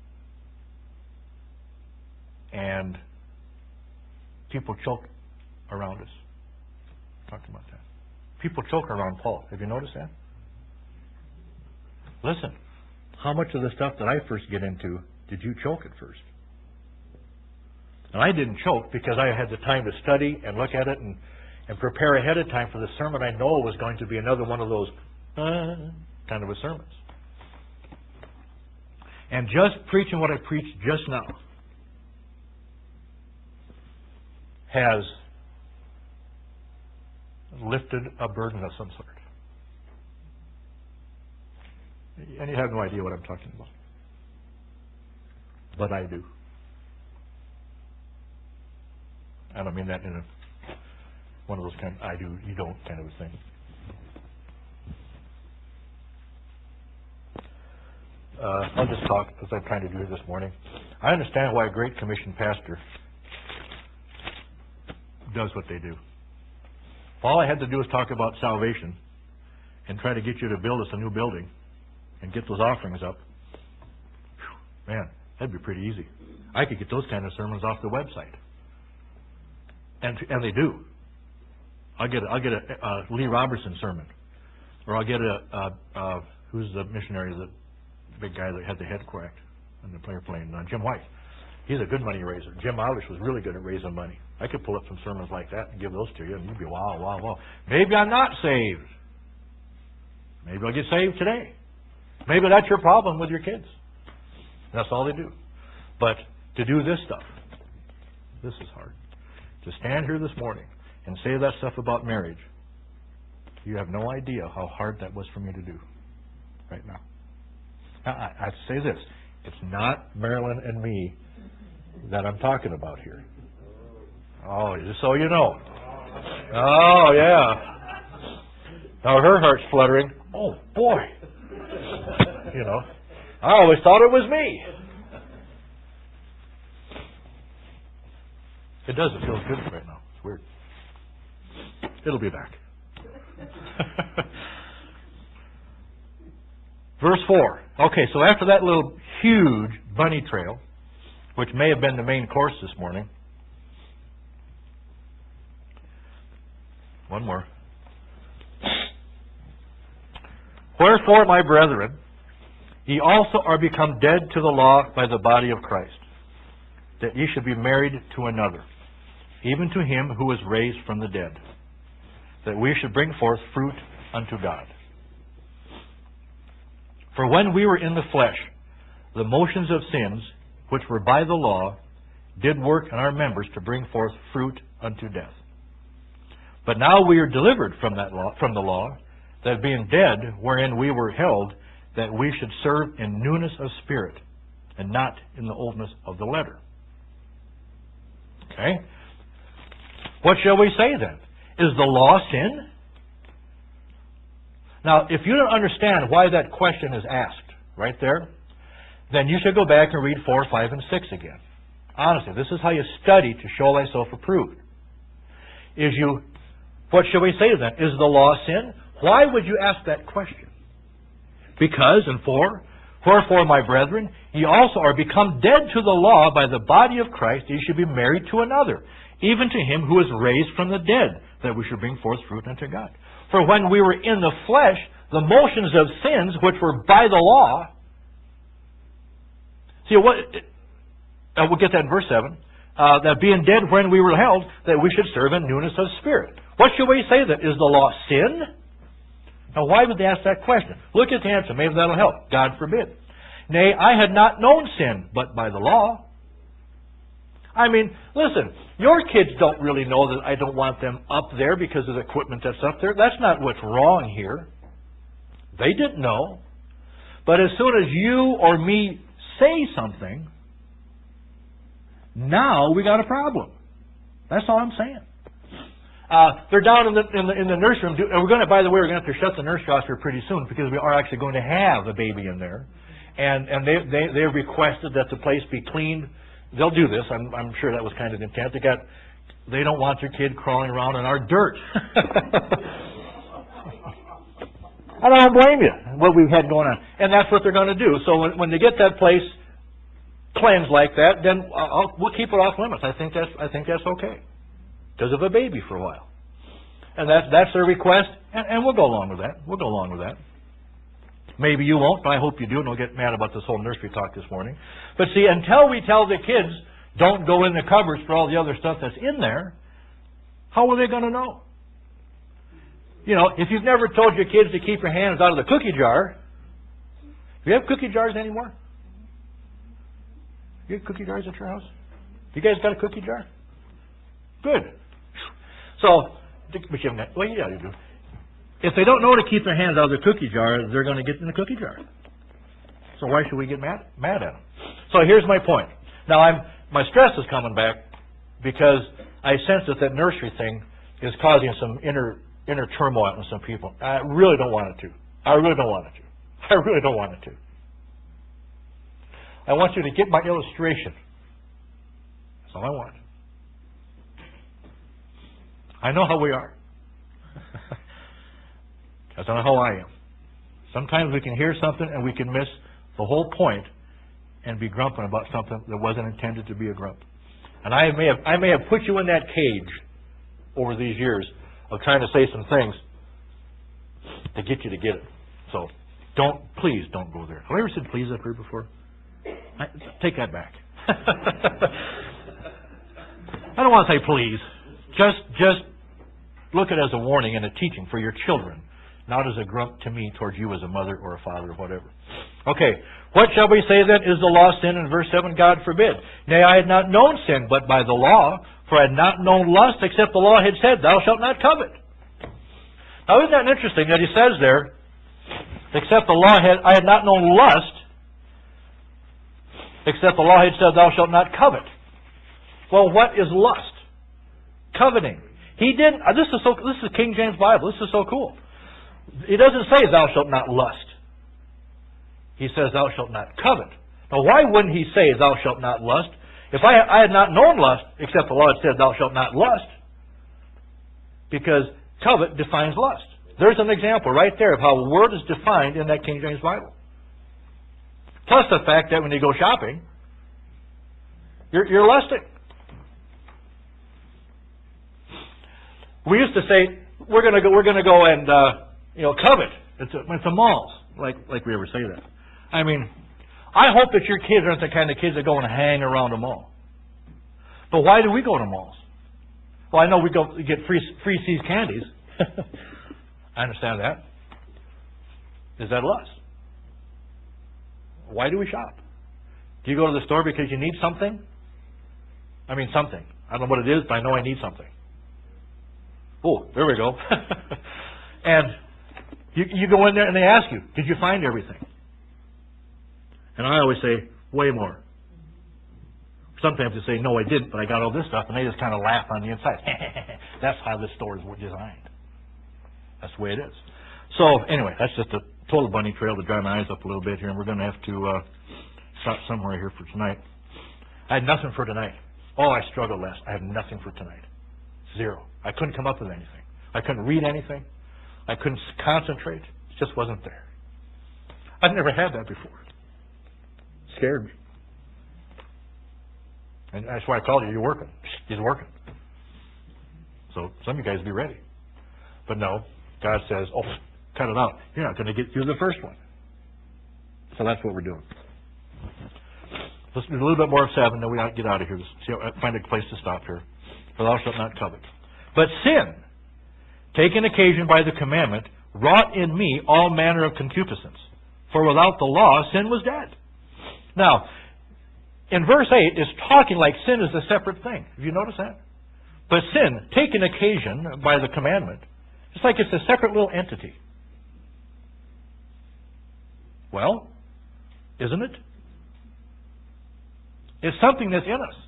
and people choke around us. Talked about that. People choke around Paul. Have you noticed that? Listen. How much of the stuff that I first get into did you choke at first? And I didn't choke because I had the time to study and look at it and, and prepare ahead of time for the sermon. I know it was going to be another one of those uh, kind of a sermons. And just preaching what I preached just now has lifted a burden of some sort. And you have no idea what I'm talking about. But I do. I don't mean that in a one of those kind of I do, you don't kind of a thing. Uh, I'll just talk as I'm trying to do it this morning. I understand why a Great Commission pastor does what they do. If all I had to do was talk about salvation and try to get you to build us a new building and get those offerings up, whew, man, that'd be pretty easy. I could get those kind of sermons off the website, and and they do. I'll get a, I'll get a uh, Lee Robertson sermon, or I'll get a uh, uh, who's the missionary, the big guy that had the head cracked on the player plane, uh, Jim White. He's a good money raiser. Jim Eilish was really good at raising money. I could pull up some sermons like that and give those to you, and you'd be wow, wow, wow. Maybe I'm not saved. Maybe I'll get saved today. Maybe that's your problem with your kids. That's all they do. But to do this stuff, this is hard. To stand here this morning and say that stuff about marriage, you have no idea how hard that was for me to do right now. Now I, I say this. It's not Marilyn and me that I'm talking about here. Oh, just so you know. Oh, yeah. Now her heart's fluttering. Oh, boy. You know, I always thought it was me. It doesn't feel good right now. It's weird. It'll be back. Verse four. Okay, so after that little huge bunny trail, which may have been the main course this morning, one more. Wherefore, my brethren, ye also are become dead to the law by the body of Christ, that ye should be married to another, even to him who was raised from the dead, that we should bring forth fruit unto God. For when we were in the flesh, the motions of sins, which were by the law, did work in our members to bring forth fruit unto death. But now we are delivered from that law, from the law, that being dead, wherein we were held, that we should serve in newness of spirit, and not in the oldness of the letter. Okay? What shall we say then? Is the law sin? Now, if you don't understand why that question is asked right there, then you should go back and read four, five, and six again. Honestly, this is how you study to show thyself approved. Is you, what shall we say then? Is the law sin? Why would you ask that question? Because, and for, wherefore, my brethren, ye also are become dead to the law by the body of Christ, ye should be married to another, even to him who is raised from the dead, that we should bring forth fruit unto God. For when we were in the flesh, the motions of sins, which were by the law. See, what, uh, we'll get that in verse seven. Uh, that being dead when we were held, that we should serve in newness of spirit. What should we say then? Is the law sin? Now, why would they ask that question? Look at the answer. Maybe that'll help. God forbid. Nay, I had not known sin, but by the law. I mean, listen, your kids don't really know that I don't want them up there because of the equipment that's up there. That's not what's wrong here. They didn't know. But as soon as you or me say something, now we got a problem. That's all I'm saying. Uh, they're down in the, in the in the nursery room. And we're going to, by the way, we're going to have to shut the nursery off here pretty soon because we are actually going to have a baby in there, and and they they they requested that the place be cleaned. They'll do this. I'm I'm sure that was kind of the intent. They got they don't want their kid crawling around in our dirt. I don't blame you. What we've had going on, and that's what they're going to do. So when when they get that place cleansed like that, then I'll, we'll keep it off limits. I think that's I think that's okay. Because of a baby for a while. And that's, that's their request, and, and we'll go along with that. We'll go along with that. Maybe you won't, but I hope you do, and don't get mad about this whole nursery talk this morning. But see, until we tell the kids, don't go in the cupboards for all the other stuff that's in there, how are they going to know? You know, if you've never told your kids to keep your hands out of the cookie jar, do you have cookie jars anymore? You have cookie jars at your house? You guys got a cookie jar? Good. So, well, yeah, you do. If they don't know to keep their hands out of the cookie jar, they're going to get in the cookie jar. So why should we get mad mad at them? So here's my point. Now, I'm my stress is coming back because I sense that that nursery thing is causing some inner inner turmoil in some people. I really don't want it to. I really don't want it to. I really don't want it to. I want you to get my illustration. That's all I want. I know how we are. I don't know how I am. Sometimes we can hear something and we can miss the whole point and be grumping about something that wasn't intended to be a grump. And I may have I may have put you in that cage over these years of trying to say some things to get you to get it. So don't, please don't go there. Have I ever said please up here before? I, take that back. I don't want to say please. Just, just look at it as a warning and a teaching for your children, not as a grump to me towards you as a mother or a father or whatever. Okay, what shall we say then? Is the law sin? In verse seven, God forbid. Nay, I had not known sin, but by the law, for I had not known lust, except the law had said, thou shalt not covet. Now, isn't that interesting that he says there, except the law had, I had not known lust, except the law had said, thou shalt not covet. Well, what is lust? Coveting. He didn't. Uh, this is so. This is King James Bible. This is so cool. He doesn't say thou shalt not lust. He says thou shalt not covet. Now, why wouldn't he say thou shalt not lust? If I, I had not known lust, except the law had said thou shalt not lust, because covet defines lust. There's an example right there of how a word is defined in that King James Bible. Plus the fact that when you go shopping, you're, you're lusting. We used to say we're going to go. We're going to go and uh, you know covet. It's a, it's a malls. Like like we ever say that. I mean, I hope that your kids aren't the kind of kids that go and hang around a mall. But why do we go to malls? Well, I know we go get free free See's candies. I understand that. Is that lust? Why do we shop? Do you go to the store because you need something? I mean, something. I don't know what it is, but I know I need something. Oh, there we go. And you, you go in there and they ask you, did you find everything? And I always say, way more. Sometimes they say, no, I didn't, but I got all this stuff, and they just kind of laugh on the inside. That's how the stores were designed. That's the way it is. So, anyway, that's just a total bunny trail to dry my eyes up a little bit here, and we're going to have to uh, stop somewhere here for tonight. I had nothing for tonight. Oh, I struggled last. I have nothing for tonight. Zero. I couldn't come up with anything. I couldn't read anything. I couldn't concentrate. It just wasn't there. I've never had that before. It scared me. And that's why I called you. You're working. He's working. So some of you guys be ready. But no, God says, oh, cut it out. You're not going to get through the first one. So that's what we're doing. Let's do a little bit more of seven, then we ought to get out of here. See, find a place to stop here. For thou shalt not covet. But sin, taken occasion by the commandment, wrought in me all manner of concupiscence. For without the law, sin was dead. Now, in verse eight, it's talking like sin is a separate thing. Have you noticed that? But sin, taken occasion by the commandment, it's like it's a separate little entity. Well, isn't it? It's something that's in us.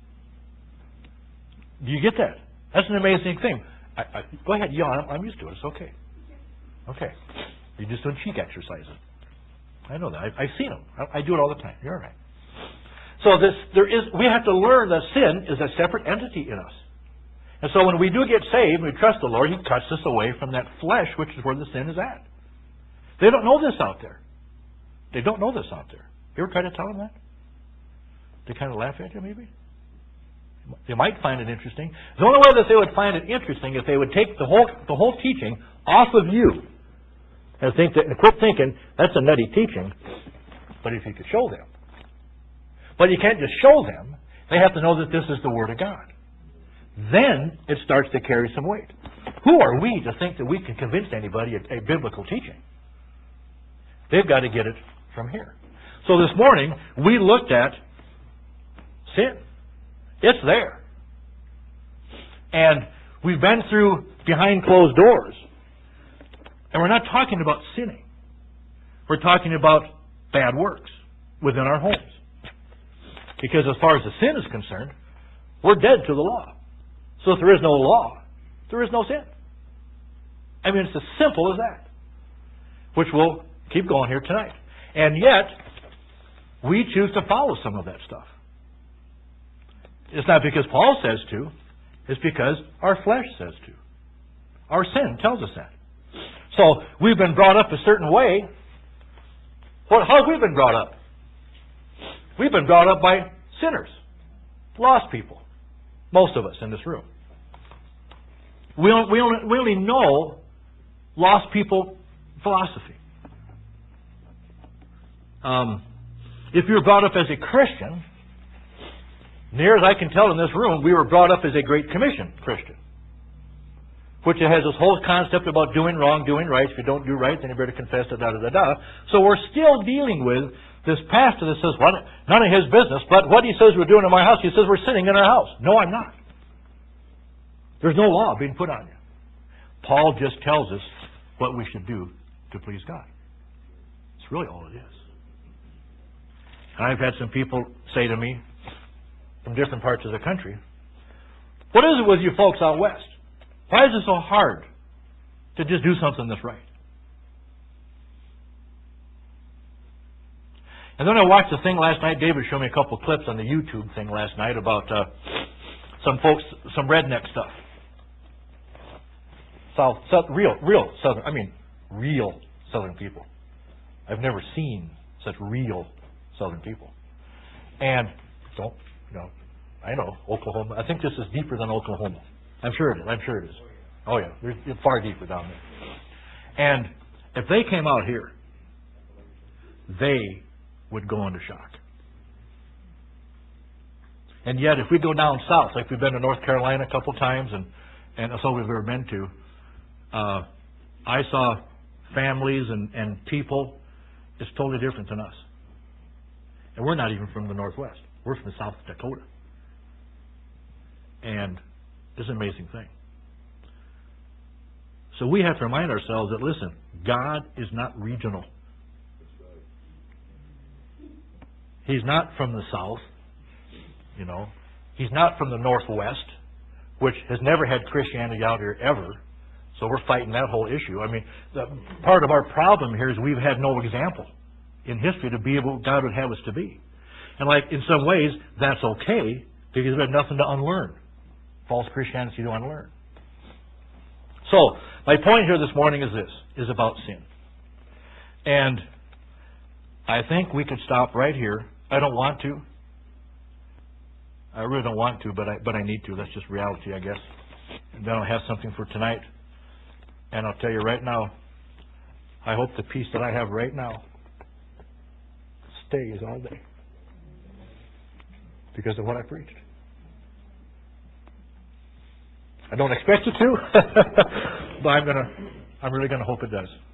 Do you get that? That's an amazing thing. I, I, go ahead, yawn. I'm, I'm used to it. It's okay. Okay. You're just doing cheek exercises. I know that. I, I've seen them. I, I do it all the time. You're all right. So this, there is. We have to learn that sin is a separate entity in us. And so when we do get saved, we trust the Lord, He cuts us away from that flesh, which is where the sin is at. They don't know this out there. They don't know this out there. You ever try to tell them that? They kind of laugh at you, maybe? They might find it interesting. The only way that they would find it interesting if they would take the whole the whole teaching off of you and think that and quit thinking that's a nutty teaching. But if you could show them, but you can't just show them. They have to know that this is the Word of God. Then it starts to carry some weight. Who are we to think that we can convince anybody a, a biblical teaching? They've got to get it from here. So this morning we looked at sin. It's there. And we've been through behind closed doors. And we're not talking about sinning. We're talking about bad works within our homes. Because as far as the sin is concerned, we're dead to the law. So if there is no law, there is no sin. I mean, it's as simple as that. Which we'll keep going here tonight. And yet, we choose to follow some of that stuff. It's not because Paul says to. It's because our flesh says to. Our sin tells us that. So, we've been brought up a certain way. What, how have we been brought up? We've been brought up by sinners. Lost people. Most of us in this room. We only, we only, we only know lost people philosophy. Um, if you were brought up as a Christian, near as I can tell in this room, we were brought up as a Great Commission Christian. Which has this whole concept about doing wrong, doing right. If you don't do right, then you better confess it, da da da da. So we're still dealing with this pastor that says, well, none of his business, but what he says we're doing in my house, he says we're sinning in our house. No, I'm not. There's no law being put on you. Paul just tells us what we should do to please God. It's really all it is. And I've had some people say to me from different parts of the country, what is it with you folks out west? Why is it so hard to just do something that's right? And then I watched the thing last night. David showed me a couple clips on the YouTube thing last night about uh, some folks, some redneck stuff. South, south, real, real southern, I mean, real southern people. I've never seen such real southern people. And, don't, you know, I know, Oklahoma. I think this is deeper than Oklahoma. I'm sure it is. I'm sure it is. Oh, yeah. There's, it's far deeper down there. And if they came out here, they would go into shock. And yet, if we go down south, like we've been to North Carolina a couple times, and, and that's all we've ever been to, uh, I saw families and, and people, it's totally different than us. And we're not even from the Northwest. We're from South Dakota. And it's an amazing thing. So we have to remind ourselves that, listen, God is not regional. He's not from the South, you know. He's not from the Northwest, which has never had Christianity out here ever. So we're fighting that whole issue. I mean, the, part of our problem here is we've had no example in history to be what God would have us to be. And like, in some ways, that's okay, because we have nothing to unlearn. False Christianity to unlearn. So, my point here this morning is this, is about sin. And I think we could stop right here. I don't want to. I really don't want to, but I, but I need to. That's just reality, I guess. And then I'll have something for tonight. And I'll tell you right now, I hope the peace that I have right now stays all day because of what I preached. I don't expect it to, but I'm gonna, I'm really gonna hope it does.